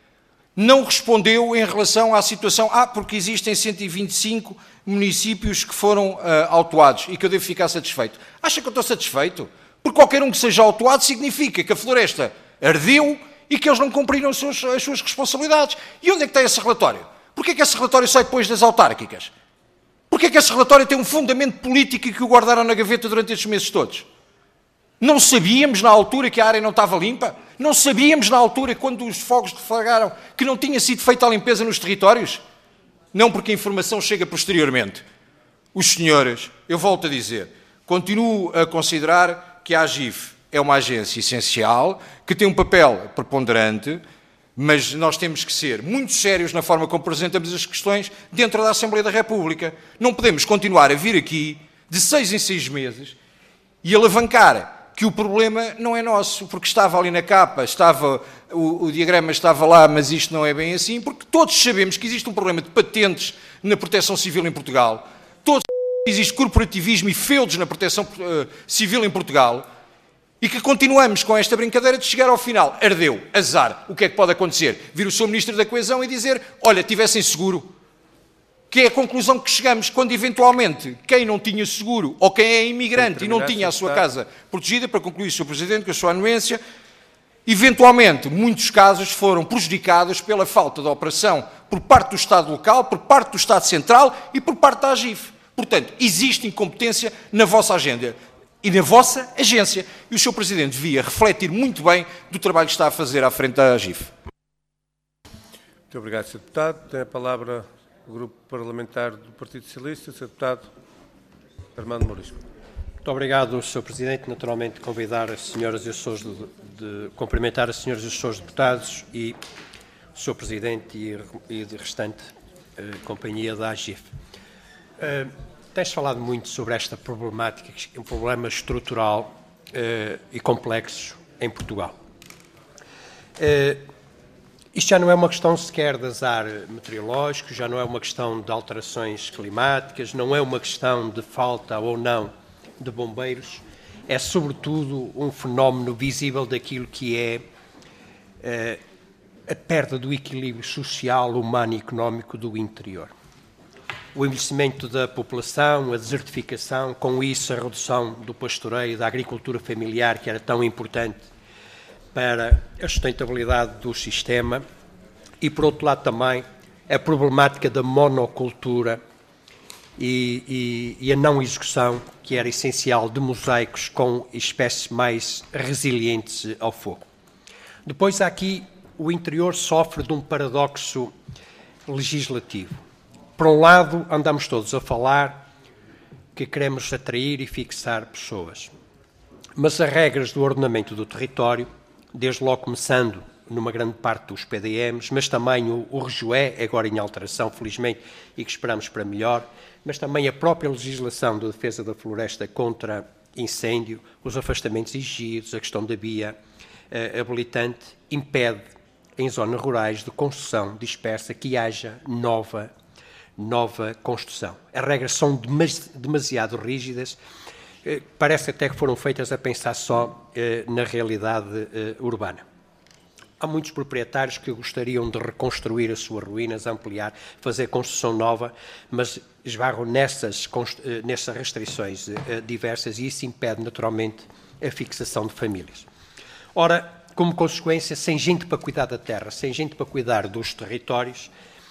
Não respondeu em relação à situação, ah, porque existem cento e vinte e cinco municípios que foram uh, autuados e que eu devo ficar satisfeito. Acha que eu estou satisfeito? Porque qualquer um que seja autuado significa que a floresta ardeu e que eles não cumpriram as suas, as suas responsabilidades. E onde é que está esse relatório? Porquê é que esse relatório sai depois das autárquicas? Porquê é que esse relatório tem um fundamento político e que o guardaram na gaveta durante estes meses todos? Não sabíamos na altura que a área não estava limpa? Não sabíamos na altura, quando os fogos deflagraram, que não tinha sido feita a limpeza nos territórios? Não, porque a informação chega posteriormente. Os senhores, eu volto a dizer, continuo a considerar que a AGIF é uma agência essencial, que tem um papel preponderante, mas nós temos que ser muito sérios na forma como apresentamos as questões dentro da Assembleia da República. Não podemos continuar a vir aqui de seis em seis meses e alavancar que o problema não é nosso, porque estava ali na capa, estava, o, o diagrama estava lá, mas isto não é bem assim, porque todos sabemos que existe um problema de patentes na proteção civil em Portugal, todos sabemos que existe corporativismo e feudos na proteção uh, civil em Portugal, e que continuamos com esta brincadeira de chegar ao final. Ardeu, azar. O que é que pode acontecer? Vir o seu Ministro da Coesão e dizer, olha, tivessem seguro. Que é a conclusão que chegamos quando, eventualmente, quem não tinha seguro ou quem é imigrante e não tinha a sua casa protegida, para concluir, senhor Presidente, com a sua anuência, eventualmente, muitos casos foram prejudicados pela falta de operação por parte do Estado local, por parte do Estado central e por parte da AGIF. Portanto, existe incompetência na vossa agenda e na vossa agência. E o senhor Presidente devia refletir muito bem do trabalho que está a fazer à frente da AGIF. Muito obrigado, senhor Deputado. Tem a palavra o Grupo Parlamentar do Partido Socialista, senhor Deputado Armando Morisco. Muito obrigado, senhor Presidente. Naturalmente, convidar as senhoras e os senhores, de, de cumprimentar as senhoras e os senhores deputados e o senhor Presidente e, e de restante eh, companhia da A G I F. Eh, Tens falado muito sobre esta problemática, um problema estrutural eh, e complexo em Portugal. Eh, isto já não é uma questão sequer de azar meteorológico, já não é uma questão de alterações climáticas, não é uma questão de falta ou não de bombeiros, é sobretudo um fenómeno visível daquilo que é eh, a perda do equilíbrio social, humano e económico do interior. O envelhecimento da população, a desertificação, com isso a redução do pastoreio, da agricultura familiar, que era tão importante para a sustentabilidade do sistema, e, por outro lado, também a problemática da monocultura e, e, e a não execução, que era essencial, de mosaicos com espécies mais resilientes ao fogo. Depois, aqui, o interior sofre de um paradoxo legislativo. Por um lado, andamos todos a falar que queremos atrair e fixar pessoas, mas as regras do ordenamento do território, desde logo começando numa grande parte dos P D Ms, mas também o, o REGOE, agora em alteração, felizmente, e que esperamos para melhor, mas também a própria legislação de defesa da floresta contra incêndio, os afastamentos exigidos, a questão da via eh, habilitante, impede, em zonas rurais de construção dispersa, que haja nova nova construção. As regras são demasiado rígidas, parece até que foram feitas a pensar só eh, na realidade eh, urbana. Há muitos proprietários que gostariam de reconstruir as suas ruínas, ampliar, fazer construção nova, mas esbarram nessas, nessas restrições eh, diversas e isso impede naturalmente a fixação de famílias. Ora, como consequência, sem gente para cuidar da terra, sem gente para cuidar dos territórios,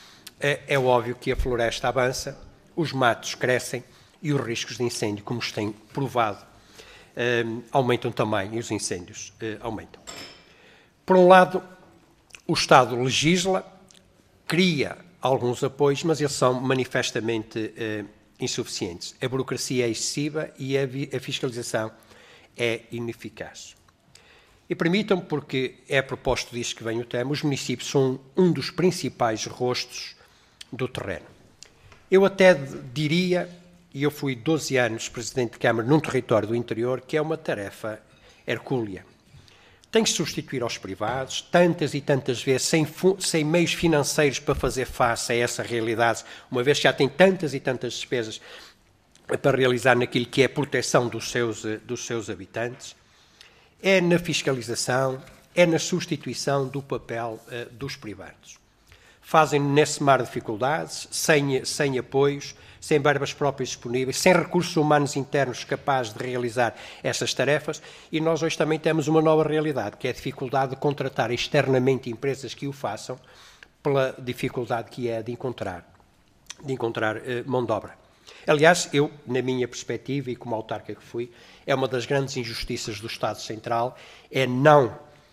é óbvio que a floresta avança, os matos crescem e os riscos de incêndio, como se tem provado, aumentam também e os incêndios aumentam. Por um lado, o Estado legisla, cria alguns apoios, mas eles são manifestamente insuficientes. A burocracia é excessiva e a fiscalização é ineficaz. E permitam-me, porque é a propósito disto que vem o tema, os municípios são um dos principais rostos do terreno. Eu até diria, e eu fui doze anos Presidente de Câmara num território do interior, que é uma tarefa hercúlea. Tem que substituir aos privados, tantas e tantas vezes, sem, sem meios financeiros para fazer face a essa realidade, uma vez que já tem tantas e tantas despesas para realizar naquilo que é a proteção dos seus, dos seus habitantes. É na fiscalização, é na substituição do papel uh, dos privados. Fazem nesse mar de dificuldades, sem, sem apoios, sem verbas próprias disponíveis, sem recursos humanos internos capazes de realizar essas tarefas, e nós hoje também temos uma nova realidade, que é a dificuldade de contratar externamente empresas que o façam, pela dificuldade que é de encontrar, de encontrar uh, mão de obra. Aliás, eu, na minha perspectiva, e como autarca que fui, é uma das grandes injustiças do Estado Central, é não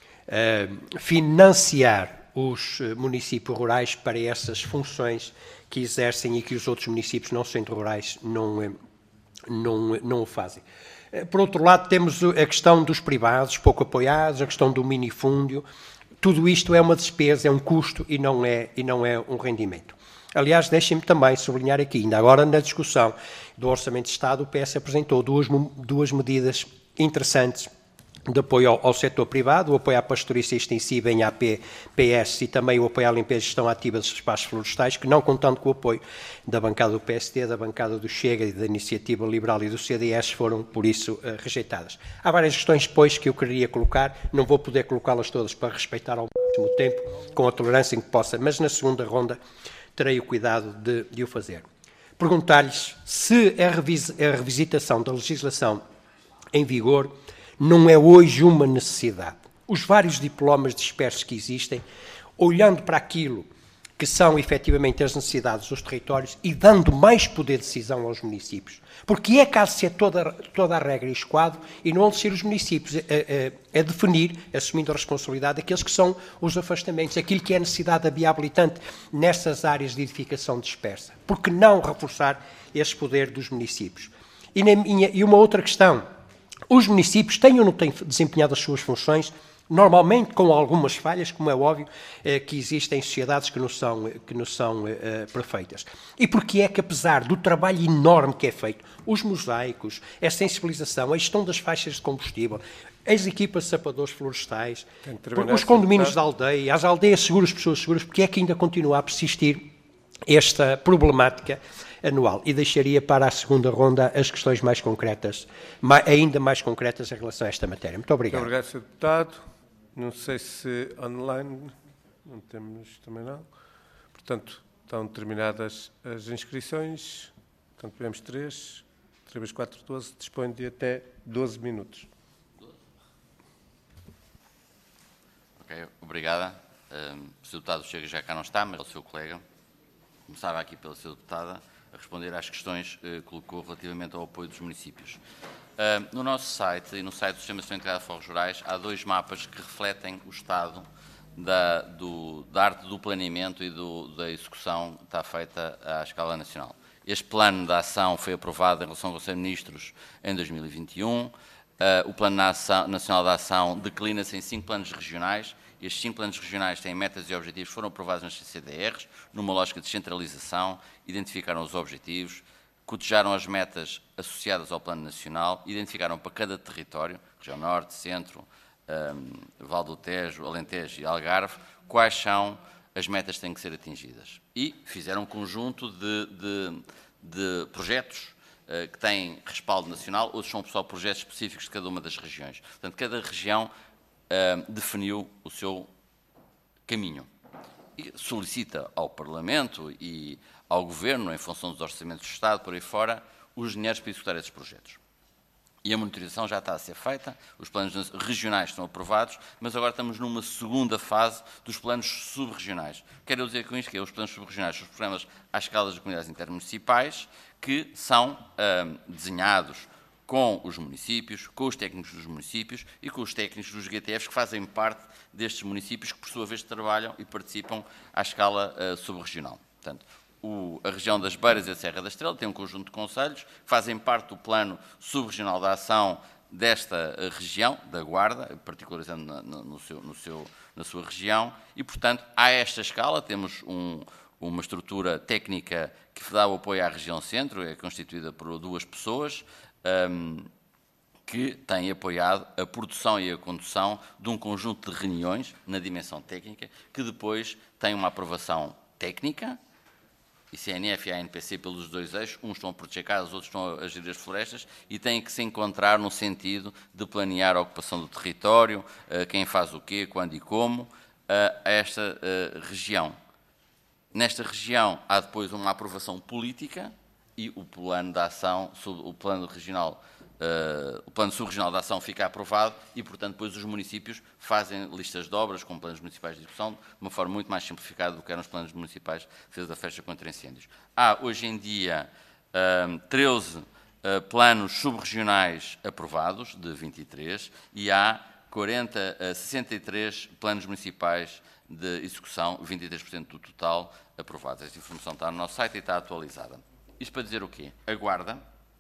uh, financiar os municípios rurais para essas funções que exercem e que os outros municípios não sendo rurais não, não, não o fazem. Por outro lado, temos a questão dos privados pouco apoiados, a questão do minifúndio. Tudo isto é uma despesa, é um custo e não é, e não é um rendimento. Aliás, deixem-me também sublinhar aqui, ainda agora na discussão do Orçamento de Estado, o P S apresentou duas, duas medidas interessantes de apoio ao, ao setor privado, o apoio à pastorícia extensiva em A P P S e também o apoio à limpeza e gestão ativa dos espaços florestais, que não contando com o apoio da bancada do P S D, da bancada do Chega e da Iniciativa Liberal e do C D S, foram, por isso, uh, rejeitadas. Há várias questões, pois, que eu queria colocar, não vou poder colocá-las todas para respeitar ao máximo tempo, com a tolerância em que possa, mas na segunda ronda terei o cuidado de, de o fazer. Perguntar-lhes se a, revis, a revisitação da legislação em vigor não é hoje uma necessidade. Os vários diplomas dispersos que existem, olhando para aquilo que são efetivamente as necessidades dos territórios e dando mais poder de decisão aos municípios. Porque é caso ser toda, toda a regra e esquadro e não ser os municípios a, a, a definir, assumindo a responsabilidade daqueles que são os afastamentos, aquilo que é a necessidade da via habilitante nessas áreas de edificação dispersa. Porque não reforçar esse poder dos municípios? E, na minha, e uma outra questão, os municípios têm ou não têm desempenhado as suas funções, normalmente com algumas falhas, como é óbvio, eh, que existem sociedades que não são, que não são eh, perfeitas. E porque é que, apesar do trabalho enorme que é feito, os mosaicos, a sensibilização, a gestão das faixas de combustível, as equipas de sapadores florestais, os condomínios da aldeia, as aldeias seguras, pessoas seguras, porque é que ainda continua a persistir esta problemática anual? E deixaria para a segunda ronda as questões mais concretas, ainda mais concretas em relação a esta matéria. Muito obrigado. Muito obrigado, senhor Deputado. Não sei se online, não temos também não. Portanto, estão terminadas as inscrições. Portanto, tivemos três, três vezes quatro, doze, dispõe de até doze minutos. Ok, obrigada. Um, o senhor Deputado Chega já cá não está, mas o seu colega começava aqui pela senhora Deputada a responder às questões que uh, colocou relativamente ao apoio dos municípios. Uh, no nosso site e no site do Sistema de Integrado de Forros Rurais há dois mapas que refletem o estado da, do, da arte do planeamento e do, da execução que está feita à escala nacional. Este plano de ação foi aprovado em relação ao Conselho de Ministros em dois mil e vinte e um. Uh, o Plano Nacional de Ação declina-se em cinco planos regionais. Estes cinco planos regionais têm metas e objetivos que foram aprovados nas C C D Rs, numa lógica de descentralização, identificaram os objetivos, cotejaram as metas associadas ao Plano Nacional, identificaram para cada território, região Norte, Centro, um, Val do Tejo, Alentejo e Algarve, quais são as metas que têm que ser atingidas. E fizeram um conjunto de, de, de projetos uh, que têm respaldo nacional, outros são só projetos específicos de cada uma das regiões. Portanto, cada região uh, definiu o seu caminho e solicita ao Parlamento e ao Governo, em função dos orçamentos do Estado, por aí fora, os dinheiros para executar esses projetos. E a monitorização já está a ser feita, os planos regionais estão aprovados, mas agora estamos numa segunda fase dos planos subregionais. Quero dizer com isto que é, os planos subregionais são os programas à escala das comunidades intermunicipais que são hum, desenhados com os municípios, com os técnicos dos municípios e com os técnicos dos G T Fs que fazem parte destes municípios que, por sua vez, trabalham e participam à escala uh, subregional. Portanto, O, a região das Beiras e a Serra da Estrela tem um conjunto de concelhos que fazem parte do plano subregional de ação desta região, da Guarda, particularizando na, no seu, no seu, na sua região, e, portanto, a esta escala temos um, uma estrutura técnica que dá o apoio à região centro, é constituída por duas pessoas, um, que têm apoiado a produção e a condução de um conjunto de reuniões na dimensão técnica, que depois tem uma aprovação técnica, I C N F e a N P C pelos dois eixos, uns estão a proteger casas, outros estão a gerir as florestas, e têm que se encontrar no sentido de planear a ocupação do território, quem faz o quê, quando e como, a esta região. Nesta região há depois uma aprovação política e o plano de ação, o plano regional, Uh, o plano subregional de ação fica aprovado e, portanto, depois os municípios fazem listas de obras com planos municipais de execução de uma forma muito mais simplificada do que eram os planos municipais de defesa da floresta contra incêndios. Há, hoje em dia, uh, treze uh, planos subregionais aprovados, de vinte e três, e há quarenta, uh, sessenta e três planos municipais de execução, vinte e três por cento do total, aprovados. Esta informação está no nosso site e está atualizada. Isto para dizer o quê? A Guarda,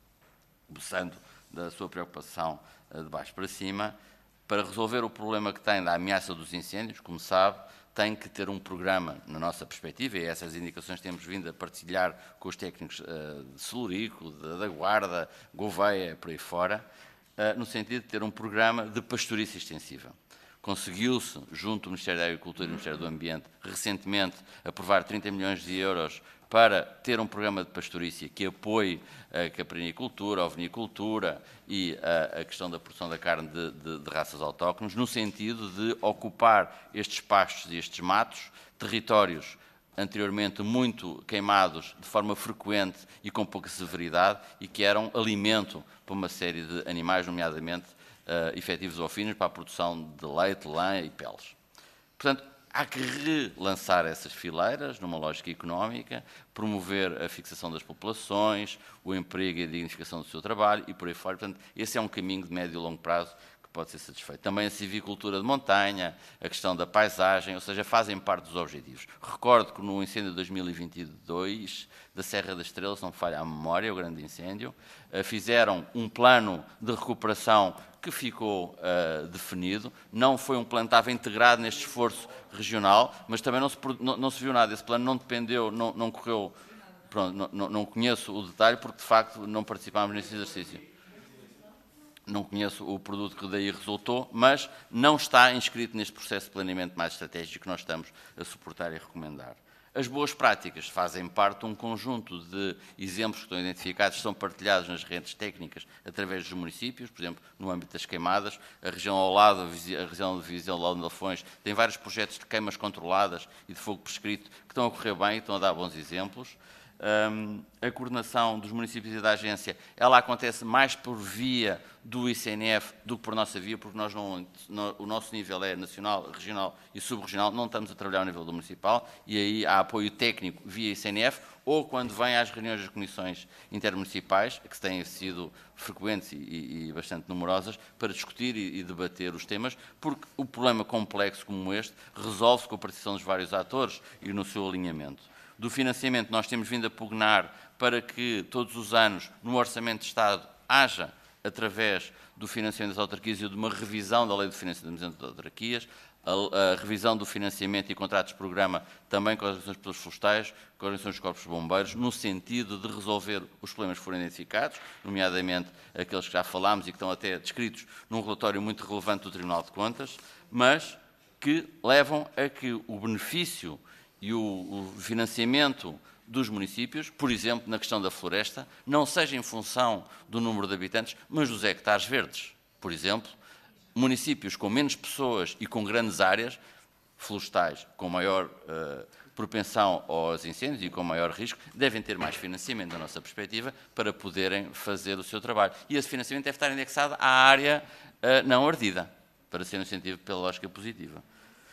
começando da sua preocupação de baixo para cima, para resolver o problema que tem da ameaça dos incêndios, como sabe, tem que ter um programa, na nossa perspectiva, e essas indicações temos vindo a partilhar com os técnicos uh, de Celurico, de, da Guarda, Gouveia, por aí fora, uh, no sentido de ter um programa de pastorícia extensiva. Conseguiu-se, junto do Ministério da Agricultura e do Ministério do Ambiente, recentemente aprovar trinta milhões de euros para ter um programa de pastorícia que apoie a caprinicultura, a ovinicultura e a, a questão da produção da carne de, de, de raças autóctones, no sentido de ocupar estes pastos e estes matos, territórios anteriormente muito queimados de forma frequente e com pouca severidade e que eram alimento para uma série de animais, nomeadamente uh, efetivos ovinos, para a produção de leite, lã e peles. Portanto, há que relançar essas fileiras numa lógica económica, promover a fixação das populações, o emprego e a dignificação do seu trabalho e por aí fora. Portanto, esse é um caminho de médio e longo prazo que pode ser satisfeito. Também a civicultura de montanha, a questão da paisagem, ou seja, fazem parte dos objetivos. Recordo que no incêndio de dois mil e vinte e dois, da Serra da Estrela, se não me falha a memória, o grande incêndio, fizeram um plano de recuperação que ficou uh, definido. Não foi um plano que estava integrado neste esforço regional, mas também não se, não, não se viu nada. Esse plano não dependeu, não, não correu... Pronto, não, não conheço o detalhe, porque de facto não participámos nesse exercício. Não conheço o produto que daí resultou, mas não está inscrito neste processo de planeamento mais estratégico que nós estamos a suportar e recomendar. As boas práticas fazem parte de um conjunto de exemplos que estão identificados, são partilhados nas redes técnicas através dos municípios, por exemplo, no âmbito das queimadas. A região ao lado, a região de Viseu ao lado de Lafões, tem vários projetos de queimas controladas e de fogo prescrito que estão a correr bem e estão a dar bons exemplos. Um, a coordenação dos municípios e da agência, ela acontece mais por via do I C N F do que por nossa via, porque nós não, no, o nosso nível é nacional, regional e subregional, não estamos a trabalhar ao nível do municipal, e aí há apoio técnico via I C N F, ou quando vem às reuniões das comissões intermunicipais, que têm sido frequentes e, e, e bastante numerosas, para discutir e, e debater os temas, porque o problema complexo como este resolve-se com a participação dos vários atores e no seu alinhamento. Do financiamento, nós temos vindo a pugnar para que todos os anos, no Orçamento de Estado, haja, através do financiamento das autarquias e de uma revisão da Lei de Financiamento das Autarquias, a, a revisão do financiamento e contratos de programa também com as organizações pelos florestais, com as organizações dos corpos de bombeiros, no sentido de resolver os problemas que forem identificados, nomeadamente aqueles que já falámos e que estão até descritos num relatório muito relevante do Tribunal de Contas, mas que levam a que o benefício e o, o financiamento dos municípios, por exemplo, na questão da floresta, não seja em função do número de habitantes, mas dos hectares verdes. Por exemplo, municípios com menos pessoas e com grandes áreas florestais, com maior uh, propensão aos incêndios e com maior risco, devem ter mais financiamento, da nossa perspectiva, para poderem fazer o seu trabalho. E esse financiamento deve estar indexado à área uh, não ardida, para ser um incentivo pela lógica positiva.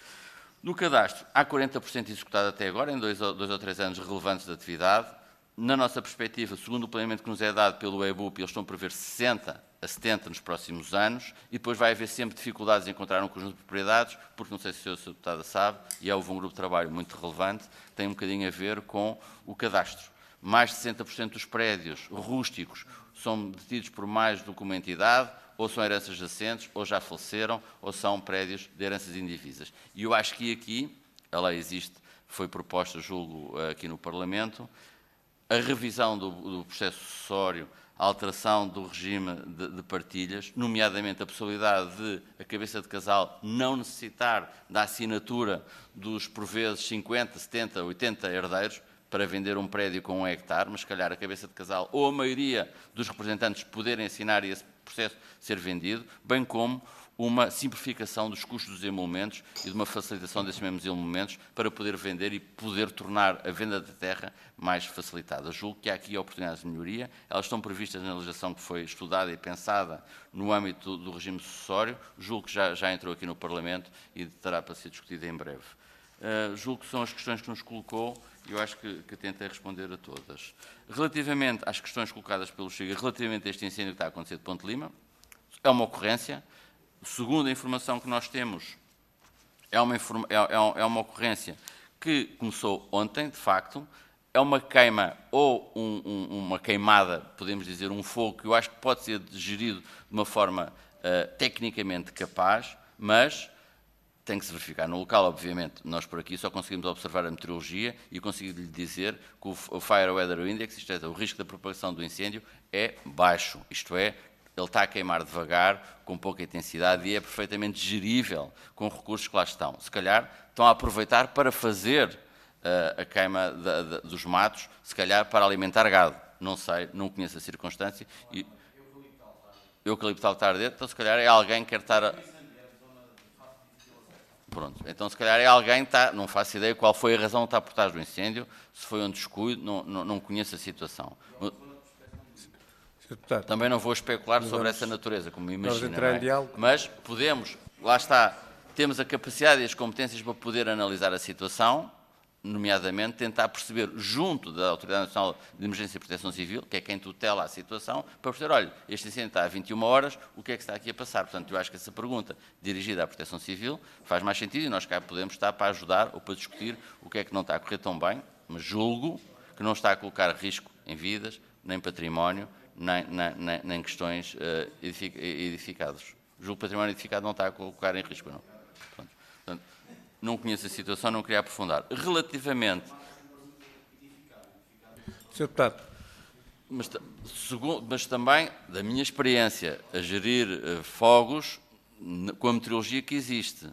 No cadastro, há quarenta por cento executado até agora, em dois, dois ou três anos relevantes de atividade. Na nossa perspectiva, segundo o planeamento que nos é dado pelo E B U P, eles estão a prever sessenta a setenta nos próximos anos, e depois vai haver sempre dificuldades em encontrar um conjunto de propriedades, porque não sei se a senhora deputada sabe, e houve um grupo de trabalho muito relevante, tem um bocadinho a ver com o cadastro. Mais de sessenta por cento dos prédios rústicos são detidos por mais do que uma entidade, ou são heranças jacentes, ou já faleceram, ou são prédios de heranças indivisas. E eu acho que aqui, a lei existe, foi proposta, julgo, aqui no Parlamento, a revisão do, do processo sucessório, a alteração do regime de, de partilhas, nomeadamente a possibilidade de a cabeça de casal não necessitar da assinatura dos, por vezes, cinquenta, setenta, oitenta herdeiros, para vender um prédio com um hectare, mas se calhar a cabeça de casal ou a maioria dos representantes poderem assinar e esse processo ser vendido, bem como uma simplificação dos custos dos emolumentos e de uma facilitação desses mesmos emolumentos para poder vender e poder tornar a venda da terra mais facilitada. Julgo que há aqui oportunidades de melhoria, elas estão previstas na legislação que foi estudada e pensada no âmbito do regime sucessório, julgo que já, já entrou aqui no Parlamento e terá para ser discutida em breve. Uh, julgo que são as questões que nos colocou e eu acho que, que tentei responder a todas. Relativamente às questões colocadas pelo Chega, relativamente a este incêndio que está a acontecer de Ponte Lima, é uma ocorrência. Segundo a informação que nós temos, é uma, é, é uma ocorrência que começou ontem, de facto, é uma queima ou um, um, uma queimada, podemos dizer, um fogo, que eu acho que pode ser gerido de uma forma uh, tecnicamente capaz, mas tem que se verificar no local, obviamente. Nós por aqui só conseguimos observar a meteorologia e consigo lhe dizer que o Fire Weather Index, isto é, o risco da propagação do incêndio, é baixo, isto é, ele está a queimar devagar, com pouca intensidade e é perfeitamente gerível com os recursos que lá estão. Se calhar estão a aproveitar para fazer uh, a queima da, da, dos matos, se calhar para alimentar gado. Não sei, não conheço a circunstância. E, eucalipto está a arder, então se calhar é alguém que quer estar... A... Pronto, então se calhar é alguém que está... Não faço ideia qual foi a razão que está por trás do incêndio, se foi um descuido, não, não, não conheço a situação. Deputado, também não vou especular sobre vamos, essa natureza, como imagina, entrar em é? diálogo. Mas podemos, lá está, temos a capacidade e as competências para poder analisar a situação, nomeadamente tentar perceber, junto da Autoridade Nacional de Emergência e Proteção Civil, que é quem tutela a situação, para perceber, olha, este incêndio está há vinte e uma horas, o que é que está aqui a passar? Portanto, eu acho que essa pergunta dirigida à Proteção Civil faz mais sentido e nós cá podemos estar para ajudar ou para discutir o que é que não está a correr tão bem, mas julgo que não está a colocar risco em vidas, nem património, nem, nem, nem, nem questões uh, edificadas. Julgo que o património edificado não está a colocar em risco, não. Portanto, não conheço a situação, não queria aprofundar. Relativamente... senhor Deputado. Mas, segundo, mas também, da minha experiência a gerir uh, fogos, com a meteorologia que existe, uh,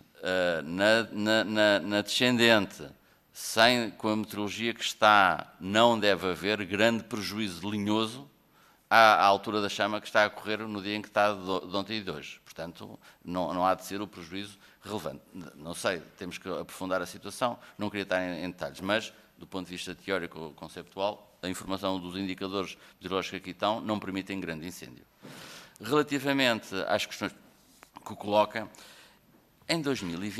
na, na, na, na descendente, sem, com a meteorologia que está, não deve haver grande prejuízo linhoso à, à altura da chama que está a correr no dia em que está de, de ontem e de hoje. Portanto, não, não há de ser o prejuízo relevante. Não sei, temos que aprofundar a situação, não queria estar em, em detalhes, mas, do ponto de vista teórico ou conceptual, a informação dos indicadores meteorológicos que aqui estão não permitem grande incêndio. Relativamente às questões que coloca, em dois mil e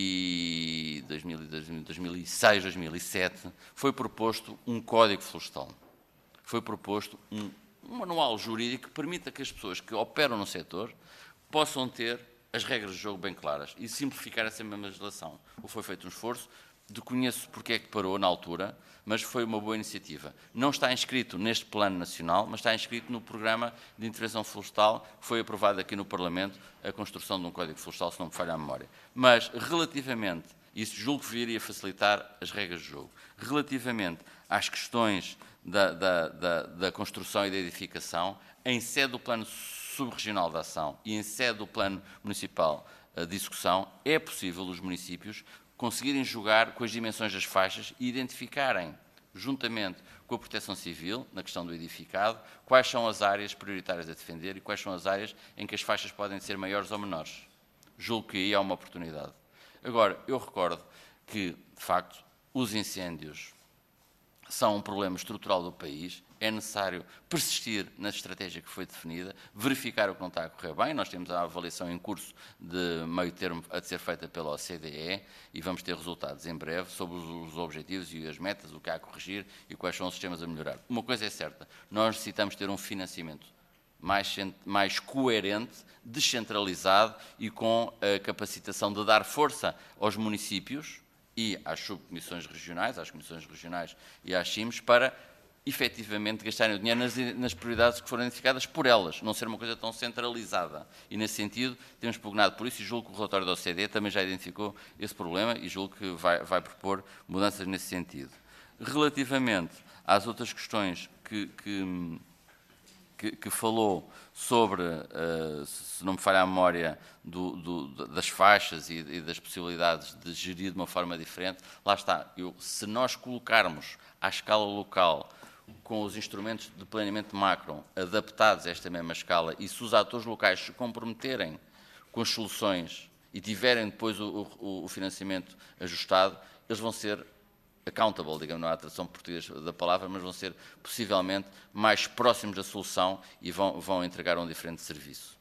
vinte, dois mil e seis, dois mil e sete, foi proposto um código florestal. Foi proposto um, um manual jurídico que permita que as pessoas que operam no setor possam ter as regras de jogo bem claras e simplificar essa mesma legislação. Ou foi feito um esforço, desconheço porque é que parou na altura, mas foi uma boa iniciativa. Não está inscrito neste plano nacional, mas está inscrito no programa de intervenção florestal, que foi aprovado aqui no Parlamento, a construção de um código florestal, se não me falha a memória. Mas, relativamente, isso julgo que viria a facilitar as regras de jogo, relativamente às questões da, da, da, da construção e da edificação, em sede do plano subregional de ação e em sede do plano municipal de execução, é possível os municípios conseguirem jogar com as dimensões das faixas e identificarem, juntamente com a Proteção Civil, na questão do edificado, quais são as áreas prioritárias a defender e quais são as áreas em que as faixas podem ser maiores ou menores. Julgo que aí há uma oportunidade. Agora, eu recordo que, de facto, os incêndios são um problema estrutural do país, é necessário persistir na estratégia que foi definida, verificar o que não está a correr bem. Nós temos a avaliação em curso de meio termo a ser feita pela O C D E e vamos ter resultados em breve sobre os objetivos e as metas, o que há a corrigir e quais são os sistemas a melhorar. Uma coisa é certa, nós necessitamos ter um financiamento mais, mais coerente, descentralizado e com a capacitação de dar força aos municípios e às subcomissões regionais, às comissões regionais e às C I Ms, para efetivamente gastarem o dinheiro nas, nas prioridades que foram identificadas por elas, não ser uma coisa tão centralizada. E, nesse sentido, temos pugnado por isso e julgo que o relatório da O C D E também já identificou esse problema e julgo que vai, vai propor mudanças nesse sentido. Relativamente às outras questões que, que, que, que falou sobre, uh, se não me falha a memória, do, do, das faixas e, e das possibilidades de gerir de uma forma diferente, lá está. Eu, se nós colocarmos à escala local, com os instrumentos de planeamento macro adaptados a esta mesma escala e se os atores locais se comprometerem com as soluções e tiverem depois o, o, o financiamento ajustado, eles vão ser accountable, digamos, não há a tradução portuguesa da palavra, mas vão ser possivelmente mais próximos da solução e vão, vão entregar um diferente serviço.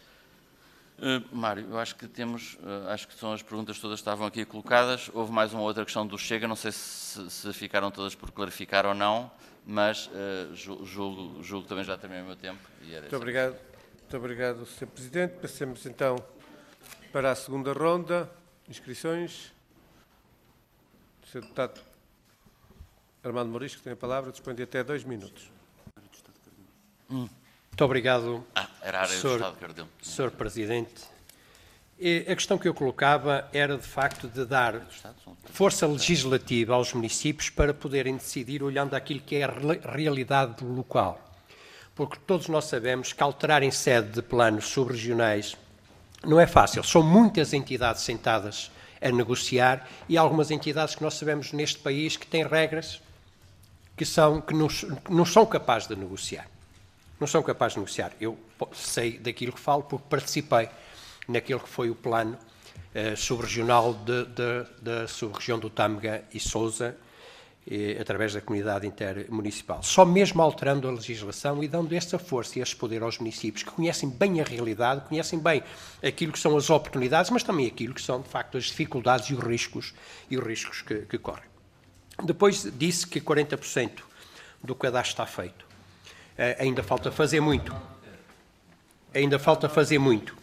Uh, Mário, eu acho que temos, uh, acho que são as perguntas todas que estavam aqui colocadas. Houve mais uma outra questão do Chega, não sei se, se ficaram todas por clarificar ou não, mas uh, julgo, julgo que também já terminei o meu tempo. E era muito obrigado, muito obrigado, senhor Presidente. Passemos então para a segunda ronda. Inscrições. senhor Deputado Armando Morisco tem a palavra, dispõe de até dois minutos. Hum. Muito obrigado, ah, era a área do Estado, Cardel. senhor Presidente. E a questão que eu colocava era, de facto, de dar força legislativa aos municípios para poderem decidir olhando aquilo que é a realidade local. Porque todos nós sabemos que alterar em sede de planos subregionais não é fácil. São muitas entidades sentadas a negociar e há algumas entidades que nós sabemos neste país que têm regras que, são, que não, não são capazes de negociar. Não são capazes de negociar. Eu sei daquilo que falo porque participei naquele que foi o plano eh, subregional da sub-região do Tâmega e Sousa, eh, através da comunidade intermunicipal. Só mesmo alterando a legislação e dando essa força e esse poder aos municípios que conhecem bem a realidade, conhecem bem aquilo que são as oportunidades, mas também aquilo que são, de facto, as dificuldades e os riscos, e os riscos que, que correm. Depois disse que quarenta por cento do cadastro está feito. Uh, ainda falta fazer muito. Ainda falta fazer muito.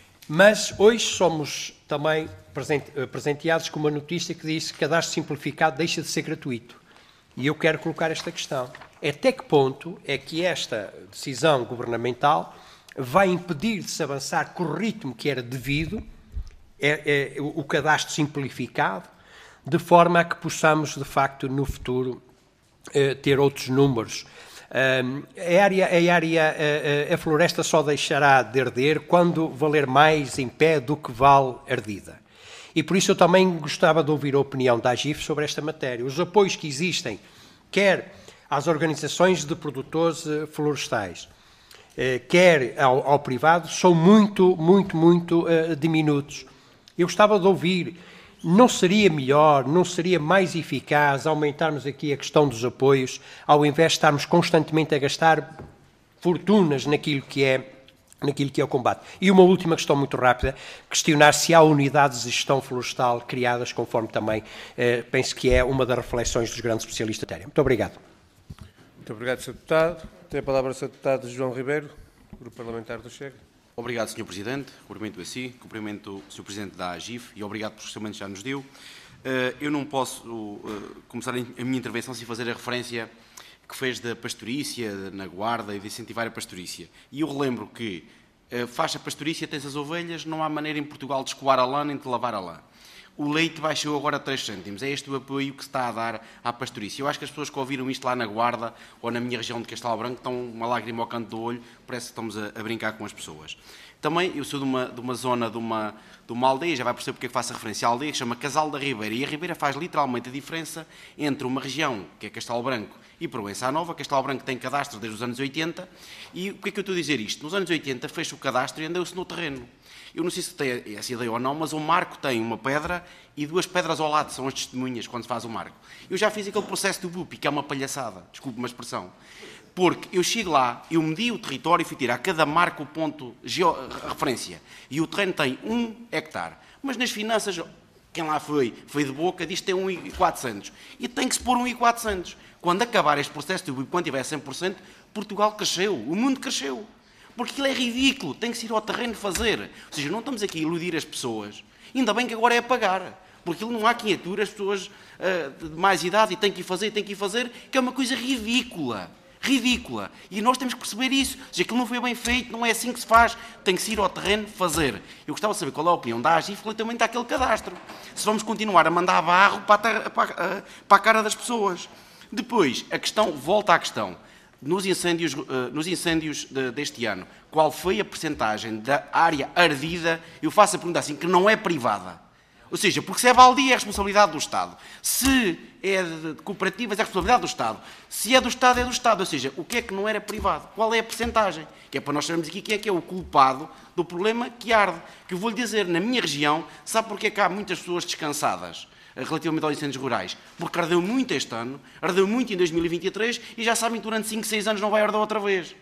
Mas hoje somos também presenteados com uma notícia que diz que cadastro simplificado deixa de ser gratuito. E eu quero colocar esta questão. Até que ponto é que esta decisão governamental vai impedir de se avançar com o ritmo que era devido, é, é, o cadastro simplificado, de forma a que possamos, de facto, no futuro, eh, ter outros números. Um, a, área, a, área, a, a floresta só deixará de arder quando valer mais em pé do que vale ardida. E por isso eu também gostava de ouvir a opinião da AGIF sobre esta matéria. Os apoios que existem, quer às organizações de produtores florestais, eh, quer ao, ao privado, são muito, muito, muito uh, diminutos. Eu gostava de ouvir, não seria melhor, não seria mais eficaz aumentarmos aqui a questão dos apoios, ao invés de estarmos constantemente a gastar fortunas naquilo que é naquilo que é o combate. E uma última questão muito rápida, questionar se há unidades de gestão florestal criadas, conforme também eh, penso que é uma das reflexões dos grandes especialistas da área. Muito obrigado. Muito obrigado, senhor Deputado. Tem a palavra o senhor Deputado João Ribeiro, Grupo Parlamentar do Chega. Obrigado, senhor Presidente. Cumprimento a si, cumprimento o senhor Presidente da AGIF e obrigado por esclarecimento que já nos deu. Uh, eu não posso uh, começar a minha intervenção sem fazer a referência que fez da pastorícia, na guarda e de incentivar a pastorícia. E eu relembro que uh, faz a pastorícia, tens as ovelhas, não há maneira em Portugal de escoar a lã nem de lavar a lã. O leite baixou agora três cêntimos. É este o apoio que se está a dar à pastorícia. Eu acho que as pessoas que ouviram isto lá na Guarda ou na minha região de Castelo Branco estão uma lágrima ao canto do olho, parece que estamos a, a brincar com as pessoas. Também, eu sou de uma, de uma zona, de uma, de uma aldeia, já vai perceber porque é que faço a referência à aldeia, que se chama Casal da Ribeira. E a Ribeira faz literalmente a diferença entre uma região, que é Castelo Branco, e Proença Nova. Castelo Branco tem cadastro desde os anos oitenta. E o que é que eu estou a dizer isto? Nos anos oitenta fez-se o cadastro e andou-se no terreno. Eu não sei se tem essa ideia ou não, mas o marco tem uma pedra e duas pedras ao lado, são as testemunhas quando se faz o marco. Eu já fiz aquele processo do B U P I, que é uma palhaçada, desculpe uma expressão. Porque eu chego lá, eu medi o território e fui tirar cada marco o ponto de referência. E o terreno tem um hectare. Mas nas finanças, quem lá foi, foi de boca, diz que tem um e quatrocentos. E tem que se pôr um e quatrocentos. Quando acabar este processo do B U P I, quando tiver cem por cento, Portugal cresceu, o mundo cresceu. Porque aquilo é ridículo, tem que se ir ao terreno fazer. Ou seja, não estamos aqui a iludir as pessoas. Ainda bem que agora é a pagar. Porque não há quem ature as pessoas uh, de mais idade e tem que ir fazer, tem que ir fazer, que é uma coisa ridícula. Ridícula. E nós temos que perceber isso. Ou seja, aquilo não foi bem feito, não é assim que se faz. Tem que se ir ao terreno fazer. Eu gostava de saber qual é a opinião da AGIF relativamente àquele cadastro. Se vamos continuar a mandar barro para a, terra, para a, para a cara das pessoas. Depois, a questão, volta à questão. Nos incêndios, nos incêndios de, deste ano, qual foi a percentagem da área ardida? Eu faço a pergunta assim, que não é privada. Ou seja, porque se é baldia é a responsabilidade do Estado. Se é de cooperativas é a responsabilidade do Estado. Se é do Estado é do Estado. Ou seja, o que é que não era privado? Qual é a percentagem? Que é para nós sabermos aqui quem é que é o culpado do problema que arde. Que eu vou-lhe dizer, na minha região, sabe porque é que há muitas pessoas descansadas relativamente aos incêndios rurais? Porque ardeu muito este ano, ardeu muito em dois mil e vinte e três e já sabem que durante cinco, seis anos não vai arder outra vez.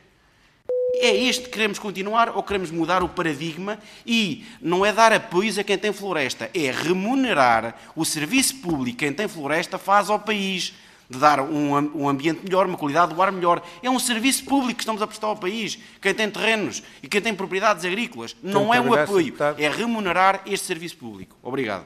É este que queremos continuar ou queremos mudar o paradigma e não é dar apoios a quem tem floresta, é remunerar o serviço público que quem tem floresta faz ao país, de dar um, um ambiente melhor, uma qualidade do ar melhor. É um serviço público que estamos a prestar ao país, quem tem terrenos e quem tem propriedades agrícolas. Não é um apoio, é remunerar este serviço público. Obrigado.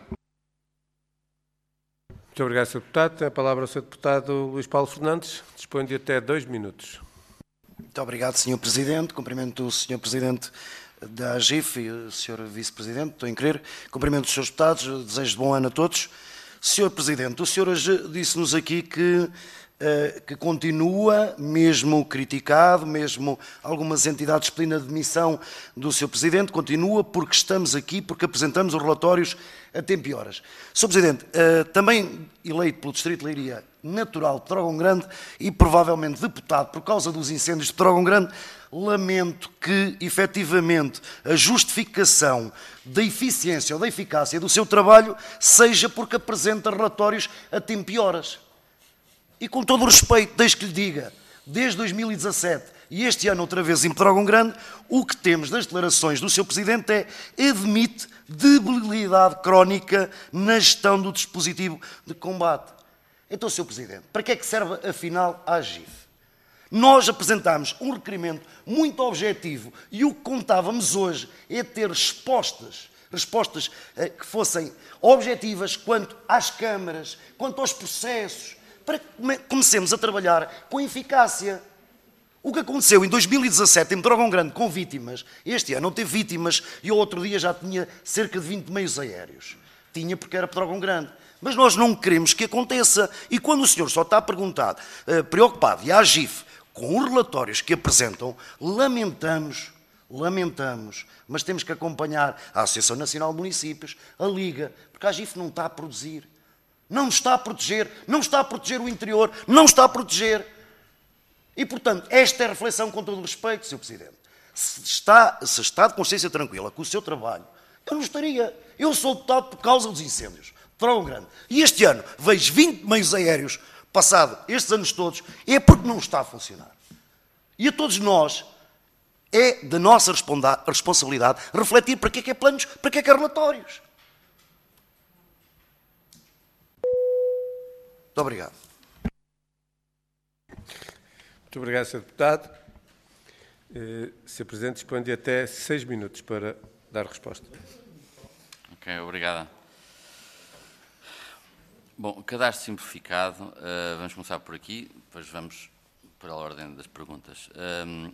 Muito obrigado, senhor Deputado. Tem a palavra o senhor Deputado Luís Paulo Fernandes. Dispõe de até dois minutos. Muito obrigado, senhor Presidente. Cumprimento o senhor Presidente da AGIF e o senhor Vice-Presidente, estou em querer. Cumprimento os senhores Deputados, desejo bom ano a todos. senhor Presidente, o senhor disse-nos aqui que, uh, que continua, mesmo criticado, mesmo algumas entidades pedindo a demissão do senhor Presidente, continua porque estamos aqui, porque apresentamos os relatórios a tempo e horas. senhor Presidente, uh, também eleito pelo Distrito de Leiria, natural de Pedrógão Grande e provavelmente deputado por causa dos incêndios de Pedrógão Grande, lamento que, efetivamente, a justificação da eficiência ou da eficácia do seu trabalho seja porque apresenta relatórios a tempo e horas. E com todo o respeito, deixe que lhe diga, desde dois mil e dezassete e este ano outra vez em Pedrógão Grande, o que temos das declarações do seu Presidente é admite debilidade crónica na gestão do dispositivo de combate. Então, senhor Presidente, para que é que serve, afinal, a AGIF? Nós apresentámos um requerimento muito objetivo e o que contávamos hoje é ter respostas, respostas eh, que fossem objetivas quanto às câmaras, quanto aos processos, para que comecemos a trabalhar com eficácia. O que aconteceu em dois mil e dezassete em Pedrógão Grande com vítimas, este ano não teve vítimas e o outro dia já tinha cerca de vinte meios aéreos. Tinha porque era Pedrógão Grande. Mas nós não queremos que aconteça. E quando o senhor só está perguntado, uh, preocupado, e a AGIF, com os relatórios que apresentam, lamentamos, lamentamos, mas temos que acompanhar a Associação Nacional de Municípios, a Liga, porque a AGIF não está a produzir. Não está a proteger, não está a proteger o interior, não está a proteger. E, portanto, esta é a reflexão com todo o respeito, senhor Presidente. Se está, se está de consciência tranquila com o seu trabalho, eu não estaria. Eu sou deputado por causa dos incêndios. Pedrógão Grande. E este ano vejo vinte meios aéreos, passado estes anos todos, é porque não está a funcionar. E a todos nós, é da nossa responsabilidade refletir para que é que é planos, para que é que é relatórios. Muito obrigado. Muito obrigado, senhor Deputado. Uh, senhor Presidente, dispõe de até seis minutos para dar resposta. Ok, obrigada. Bom, cadastro simplificado, uh, vamos começar por aqui, depois vamos para a ordem das perguntas. Um,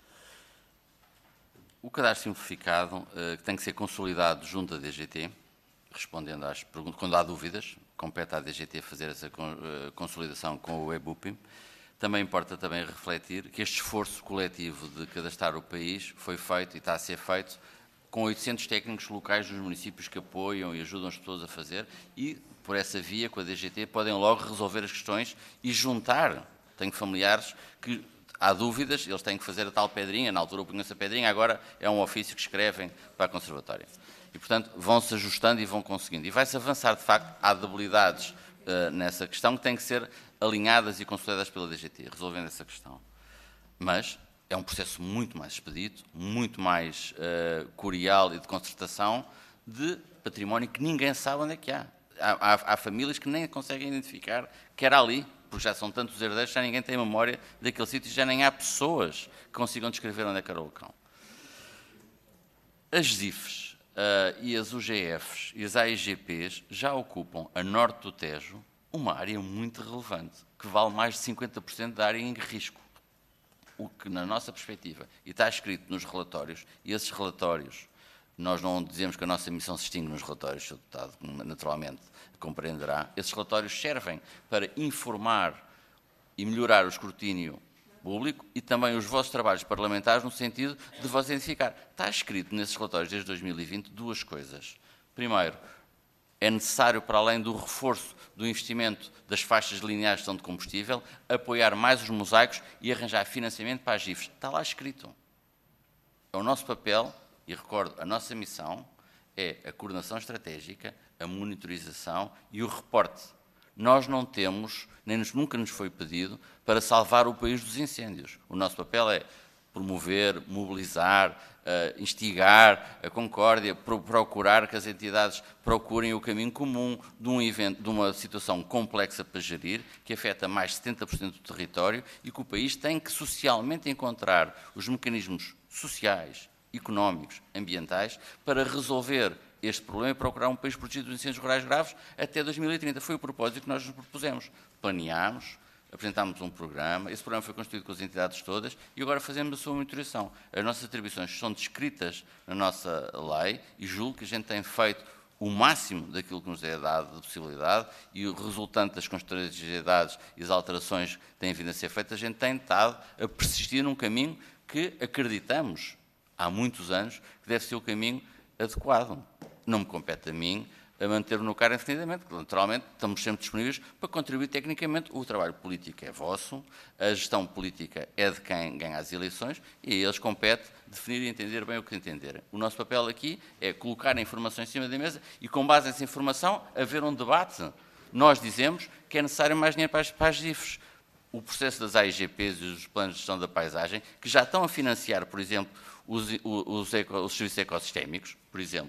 o cadastro simplificado uh, tem que ser consolidado junto à D G T, respondendo às perguntas, quando há dúvidas, compete à D G T fazer essa uh, consolidação com o EBUPIM. Também importa também refletir que este esforço coletivo de cadastrar o país foi feito e está a ser feito com oitocentos técnicos locais dos municípios que apoiam e ajudam as pessoas a fazer e, por essa via, com a D G T, podem logo resolver as questões e juntar. Tenho familiares que há dúvidas, eles têm que fazer a tal pedrinha, na altura punham-se a pedrinha, agora é um ofício que escrevem para a Conservatória. E, portanto, vão-se ajustando e vão conseguindo. E vai-se avançar, de facto, há debilidades uh, nessa questão que têm que ser alinhadas e consolidadas pela D G T, resolvendo essa questão. Mas é um processo muito mais expedito, muito mais uh, curial e de concertação de património que ninguém sabe onde é que há. Há, há, há famílias que nem conseguem identificar que era ali, porque já são tantos herdeiros, já ninguém tem memória daquele sítio e já nem há pessoas que consigam descrever onde é que era o local. As Z I Fs uh, e as U G Fs e as A I G Ps já ocupam a norte do Tejo uma área muito relevante, que vale mais de cinquenta por cento da área em risco. O que, na nossa perspectiva, e está escrito nos relatórios, e esses relatórios, nós não dizemos que a nossa missão se extingue nos relatórios, o Deputado naturalmente compreenderá, esses relatórios servem para informar e melhorar o escrutínio público e também os vossos trabalhos parlamentares no sentido de vos identificar. Está escrito nesses relatórios desde dois mil e vinte duas coisas. Primeiro, é necessário, para além do reforço do investimento das faixas lineares de gestão de combustível, apoiar mais os mosaicos e arranjar financiamento para as G I Fs. Está lá escrito. É o nosso papel, e recordo, a nossa missão é a coordenação estratégica, a monitorização e o reporte. Nós não temos, nem nos, nunca nos foi pedido, para salvar o país dos incêndios. O nosso papel é promover, mobilizar, uh, instigar a concórdia, pro, procurar que as entidades procurem o caminho comum de um evento, de uma situação complexa para gerir, que afeta mais de setenta por cento do território e que o país tem que socialmente encontrar os mecanismos sociais, económicos, ambientais, para resolver este problema e procurar um país protegido dos incêndios rurais graves até dois mil e trinta. Foi o propósito que nós nos propusemos. Planeámos, apresentámos um programa, esse programa foi constituído com as entidades todas e agora fazemos a sua monitorização. As nossas atribuições são descritas na nossa lei e julgo que a gente tem feito o máximo daquilo que nos é dado de possibilidade e o resultante das constitucionalidades e as alterações que têm vindo a ser feitas, a gente tem estado a persistir num caminho que acreditamos há muitos anos que deve ser o caminho adequado. Não me compete a mim a manter-me no cargo indefinidamente, porque naturalmente estamos sempre disponíveis para contribuir tecnicamente. O trabalho político é vosso, a gestão política é de quem ganha as eleições e a eles compete definir e entender bem o que entenderem. O nosso papel aqui é colocar a informação em cima da mesa e, com base nessa informação, haver um debate. Nós dizemos que é necessário mais dinheiro para as, para as G I Fs. O processo das A I G Ps e os planos de gestão da paisagem, que já estão a financiar, por exemplo, os, os, eco, os serviços ecossistémicos, por exemplo,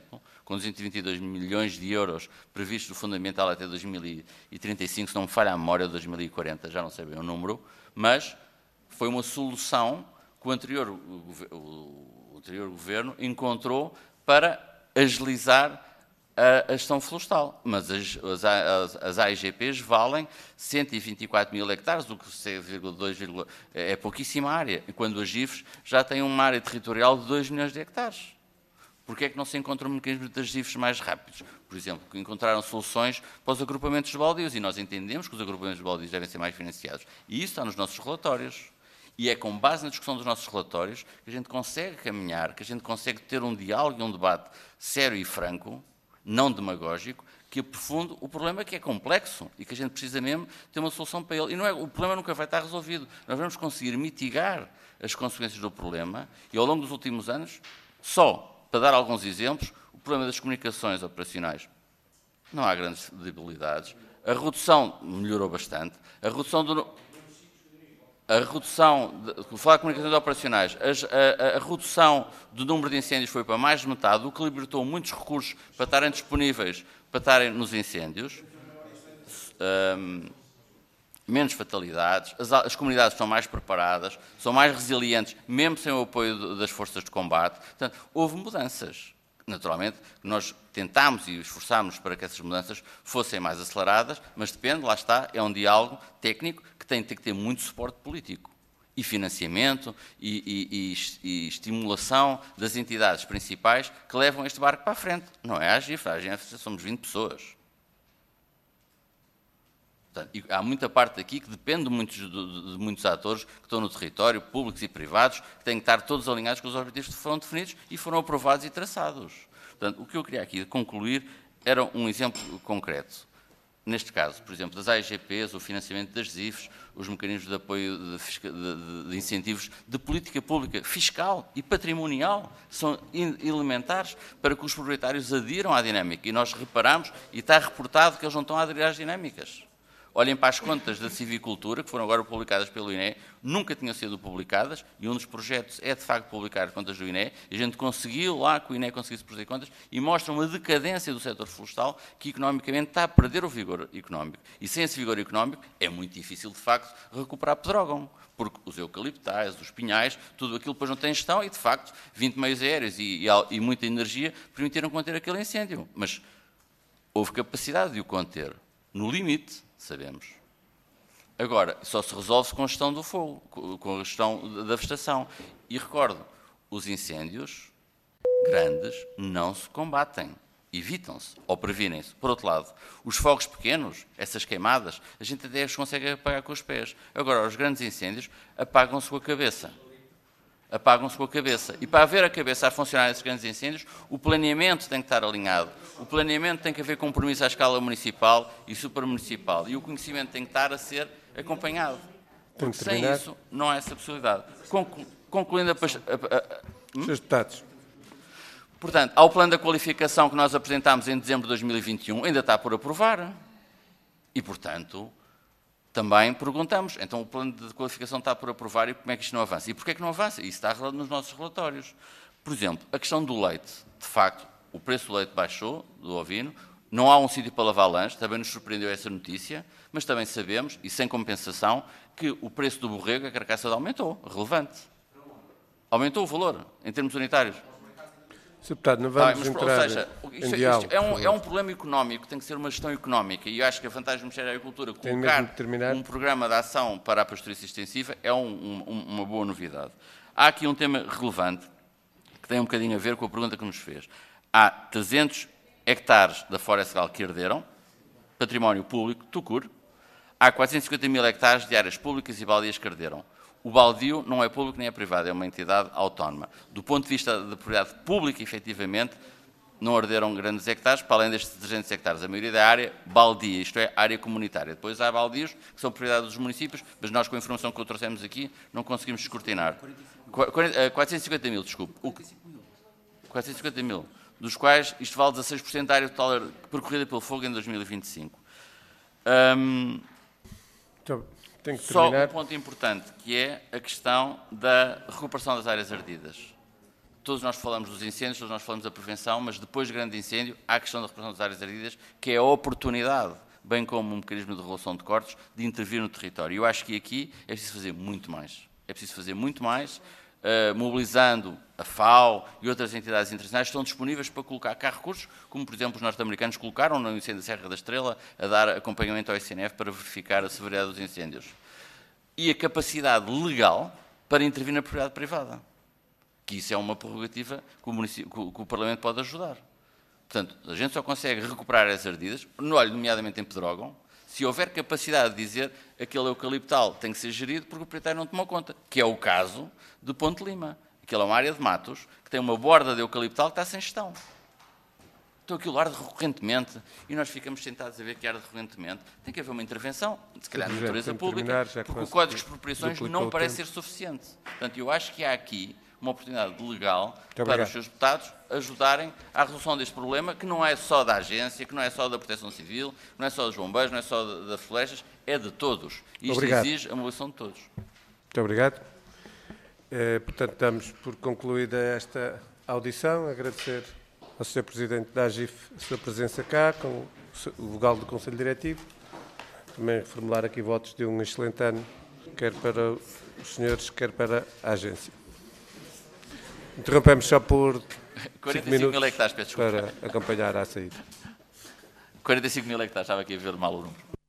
com duzentos e vinte e dois milhões de euros previstos no Fundamental até dois mil e trinta e cinco, se não me falha a memória, dois mil e quarenta, já não sei bem o número, mas foi uma solução que o anterior, o anterior governo encontrou para agilizar a gestão florestal, mas as, as, as A I G Ps valem cento e vinte e quatro mil hectares, o que dois, é pouquíssima área, quando as G I Fs já têm uma área territorial de dois milhões de hectares. Porquê é que não se encontram mecanismos das G I Fs mais rápidos? Por exemplo, que encontraram soluções para os agrupamentos de baldios, e nós entendemos que os agrupamentos de baldios devem ser mais financiados. E isso está nos nossos relatórios. E é com base na discussão dos nossos relatórios que a gente consegue caminhar, que a gente consegue ter um diálogo e um debate sério e franco, não demagógico, que aprofunde o problema, que é complexo e que a gente precisa mesmo ter uma solução para ele. E não é, o problema nunca vai estar resolvido. Nós vamos conseguir mitigar as consequências do problema e, ao longo dos últimos anos, só, para dar alguns exemplos, o problema das comunicações operacionais. Não há grandes debilidades. A redução melhorou bastante. A redução do... A redução, de, falar de comunicações operacionais, a, a, a redução do número de incêndios foi para mais de metade, o que libertou muitos recursos para estarem disponíveis, para estarem nos incêndios, um, menos fatalidades, as, as comunidades estão mais preparadas, são mais resilientes, mesmo sem o apoio das forças de combate. Portanto, houve mudanças. Naturalmente, nós tentámos e esforçámos para que essas mudanças fossem mais aceleradas, mas depende, lá está, é um diálogo técnico que tem, tem que ter muito suporte político e financiamento e, e, e, e estimulação das entidades principais que levam este barco para a frente. Não é a AGIF, a AGIF somos vinte pessoas. Portanto, e há muita parte aqui que depende de muitos, de, de muitos atores que estão no território, públicos e privados, que têm que estar todos alinhados com os objetivos que foram definidos e foram aprovados e traçados. Portanto, o que eu queria aqui concluir era um exemplo concreto. Neste caso, por exemplo, das A I G Ps, o financiamento das Z I Fs, os mecanismos de apoio de, de, de incentivos de política pública fiscal e patrimonial são elementares para que os proprietários adiram à dinâmica. E nós reparamos, e está reportado, que eles não estão a aderir às dinâmicas. Olhem para as contas da civicultura, que foram agora publicadas pelo I N E, nunca tinham sido publicadas, e um dos projetos é, de facto, publicar as contas do I N E, e a gente conseguiu lá que o I N E conseguisse produzir contas, e mostra uma decadência do setor florestal que, economicamente, está a perder o vigor económico. E sem esse vigor económico, é muito difícil, de facto, recuperar pedrógão, porque os eucaliptais, os pinhais, tudo aquilo depois não tem gestão, e, de facto, vinte meios aéreos e, e, e muita energia permitiram conter aquele incêndio. Mas houve capacidade de o conter, no limite, sabemos. Agora, só se resolve com a gestão do fogo, com a gestão da vegetação. E recordo, os incêndios grandes não se combatem, evitam-se ou previnem-se. Por outro lado, os fogos pequenos, essas queimadas, a gente até os consegue apagar com os pés. Agora, os grandes incêndios apagam-se com a cabeça. Apagam-se com a cabeça. E para haver a cabeça a funcionar nesses grandes incêndios, o planeamento tem que estar alinhado. O planeamento tem que haver compromisso à escala municipal e supramunicipal. E o conhecimento tem que estar a ser acompanhado. Porque sem isso não há essa possibilidade. Conclu concluindo a... a, a, a hum? Senhores deputados. Portanto, ao plano da qualificação que nós apresentámos em dezembro de dois mil e vinte e um, ainda está por aprovar. E, portanto... Também perguntamos, então o plano de qualificação está por aprovar e como é que isto não avança? E porquê é que não avança? Isso está nos nossos relatórios. Por exemplo, a questão do leite. De facto, o preço do leite baixou, do ovino, não há um sítio para lavar lanche, também nos surpreendeu essa notícia, mas também sabemos, e sem compensação, que o preço do borrego, a carcaça aumentou, relevante. Aumentou o valor, em termos unitários. senhor Deputado, não vamos ah, mas, entrar ou seja, em isto, diálogo, isto é, um, é um problema económico, tem que ser uma gestão económica, e eu acho que a vantagem do Ministério da Agricultura colocar um programa de ação para a pastorícia extensiva é um, um, uma boa novidade. Há aqui um tema relevante, que tem um bocadinho a ver com a pergunta que nos fez. Há trezentos hectares da floresta legal que arderam, património público, Tucur. Há quatrocentos e cinquenta mil hectares de áreas públicas e baldias que arderam. O baldio não é público nem é privado, é uma entidade autónoma. Do ponto de vista da propriedade pública, efetivamente, não arderam grandes hectares, para além destes trezentos hectares. A maioria da área, baldia, isto é, área comunitária. Depois há baldios, que são propriedade dos municípios, mas nós, com a informação que o trouxemos aqui, não conseguimos descortinar. quatrocentos e cinquenta mil, desculpe. quatrocentos e cinquenta mil, dos quais isto vale dezasseis por cento da área total percorrida pelo fogo em dois mil e vinte e cinco. Hum, Tem que Só um ponto importante, que é a questão da recuperação das áreas ardidas. todos nós falamos dos incêndios, todos nós falamos da prevenção, mas depois do grande incêndio há a questão da recuperação das áreas ardidas, que é a oportunidade, bem como um mecanismo de regulação de cortes, de intervir no território. Eu acho que aqui é preciso fazer muito mais. É preciso fazer muito mais, uh, mobilizando a FAO e outras entidades internacionais que estão disponíveis para colocar cá recursos, como, por exemplo, os norte-americanos colocaram no incêndio da Serra da Estrela, a dar acompanhamento ao I C N F para verificar a severidade dos incêndios. E a capacidade legal para intervir na propriedade privada, que isso é uma prerrogativa que o, município, que o Parlamento pode ajudar. Portanto, a gente só consegue recuperar as ardidas, nomeadamente em Pedrógão, se houver capacidade de dizer aquele eucaliptal tem que ser gerido porque o proprietário não tomou conta, que é o caso de Ponte Lima. Aquilo é uma área de matos que tem uma borda de eucaliptal que está sem gestão. Então aquilo arde recorrentemente e nós ficamos sentados a ver que arde recorrentemente. Tem que haver uma intervenção, se calhar de natureza pública, porque o Código de Expropriações não parece ser suficiente. Portanto, eu acho que há aqui uma oportunidade legal para os seus deputados ajudarem à resolução deste problema, que não é só da agência, que não é só da Proteção Civil, que não é só dos bombeiros, não é só das florestas, é de todos. E isto Obrigado. exige a mobilização de todos. Muito obrigado. Eh, portanto, damos por concluída esta audição. Agradecer ao senhor Presidente da AGIF a sua presença cá, com o vogal do Conselho Diretivo. Também formular aqui votos de um excelente ano, quer para os senhores, quer para a agência. Interrompemos só por quarenta cinco e cinco minutos mil hectares, peço desculpa. para acompanhar a saída. quarenta e cinco mil hectares, estava aqui a ver mal o número.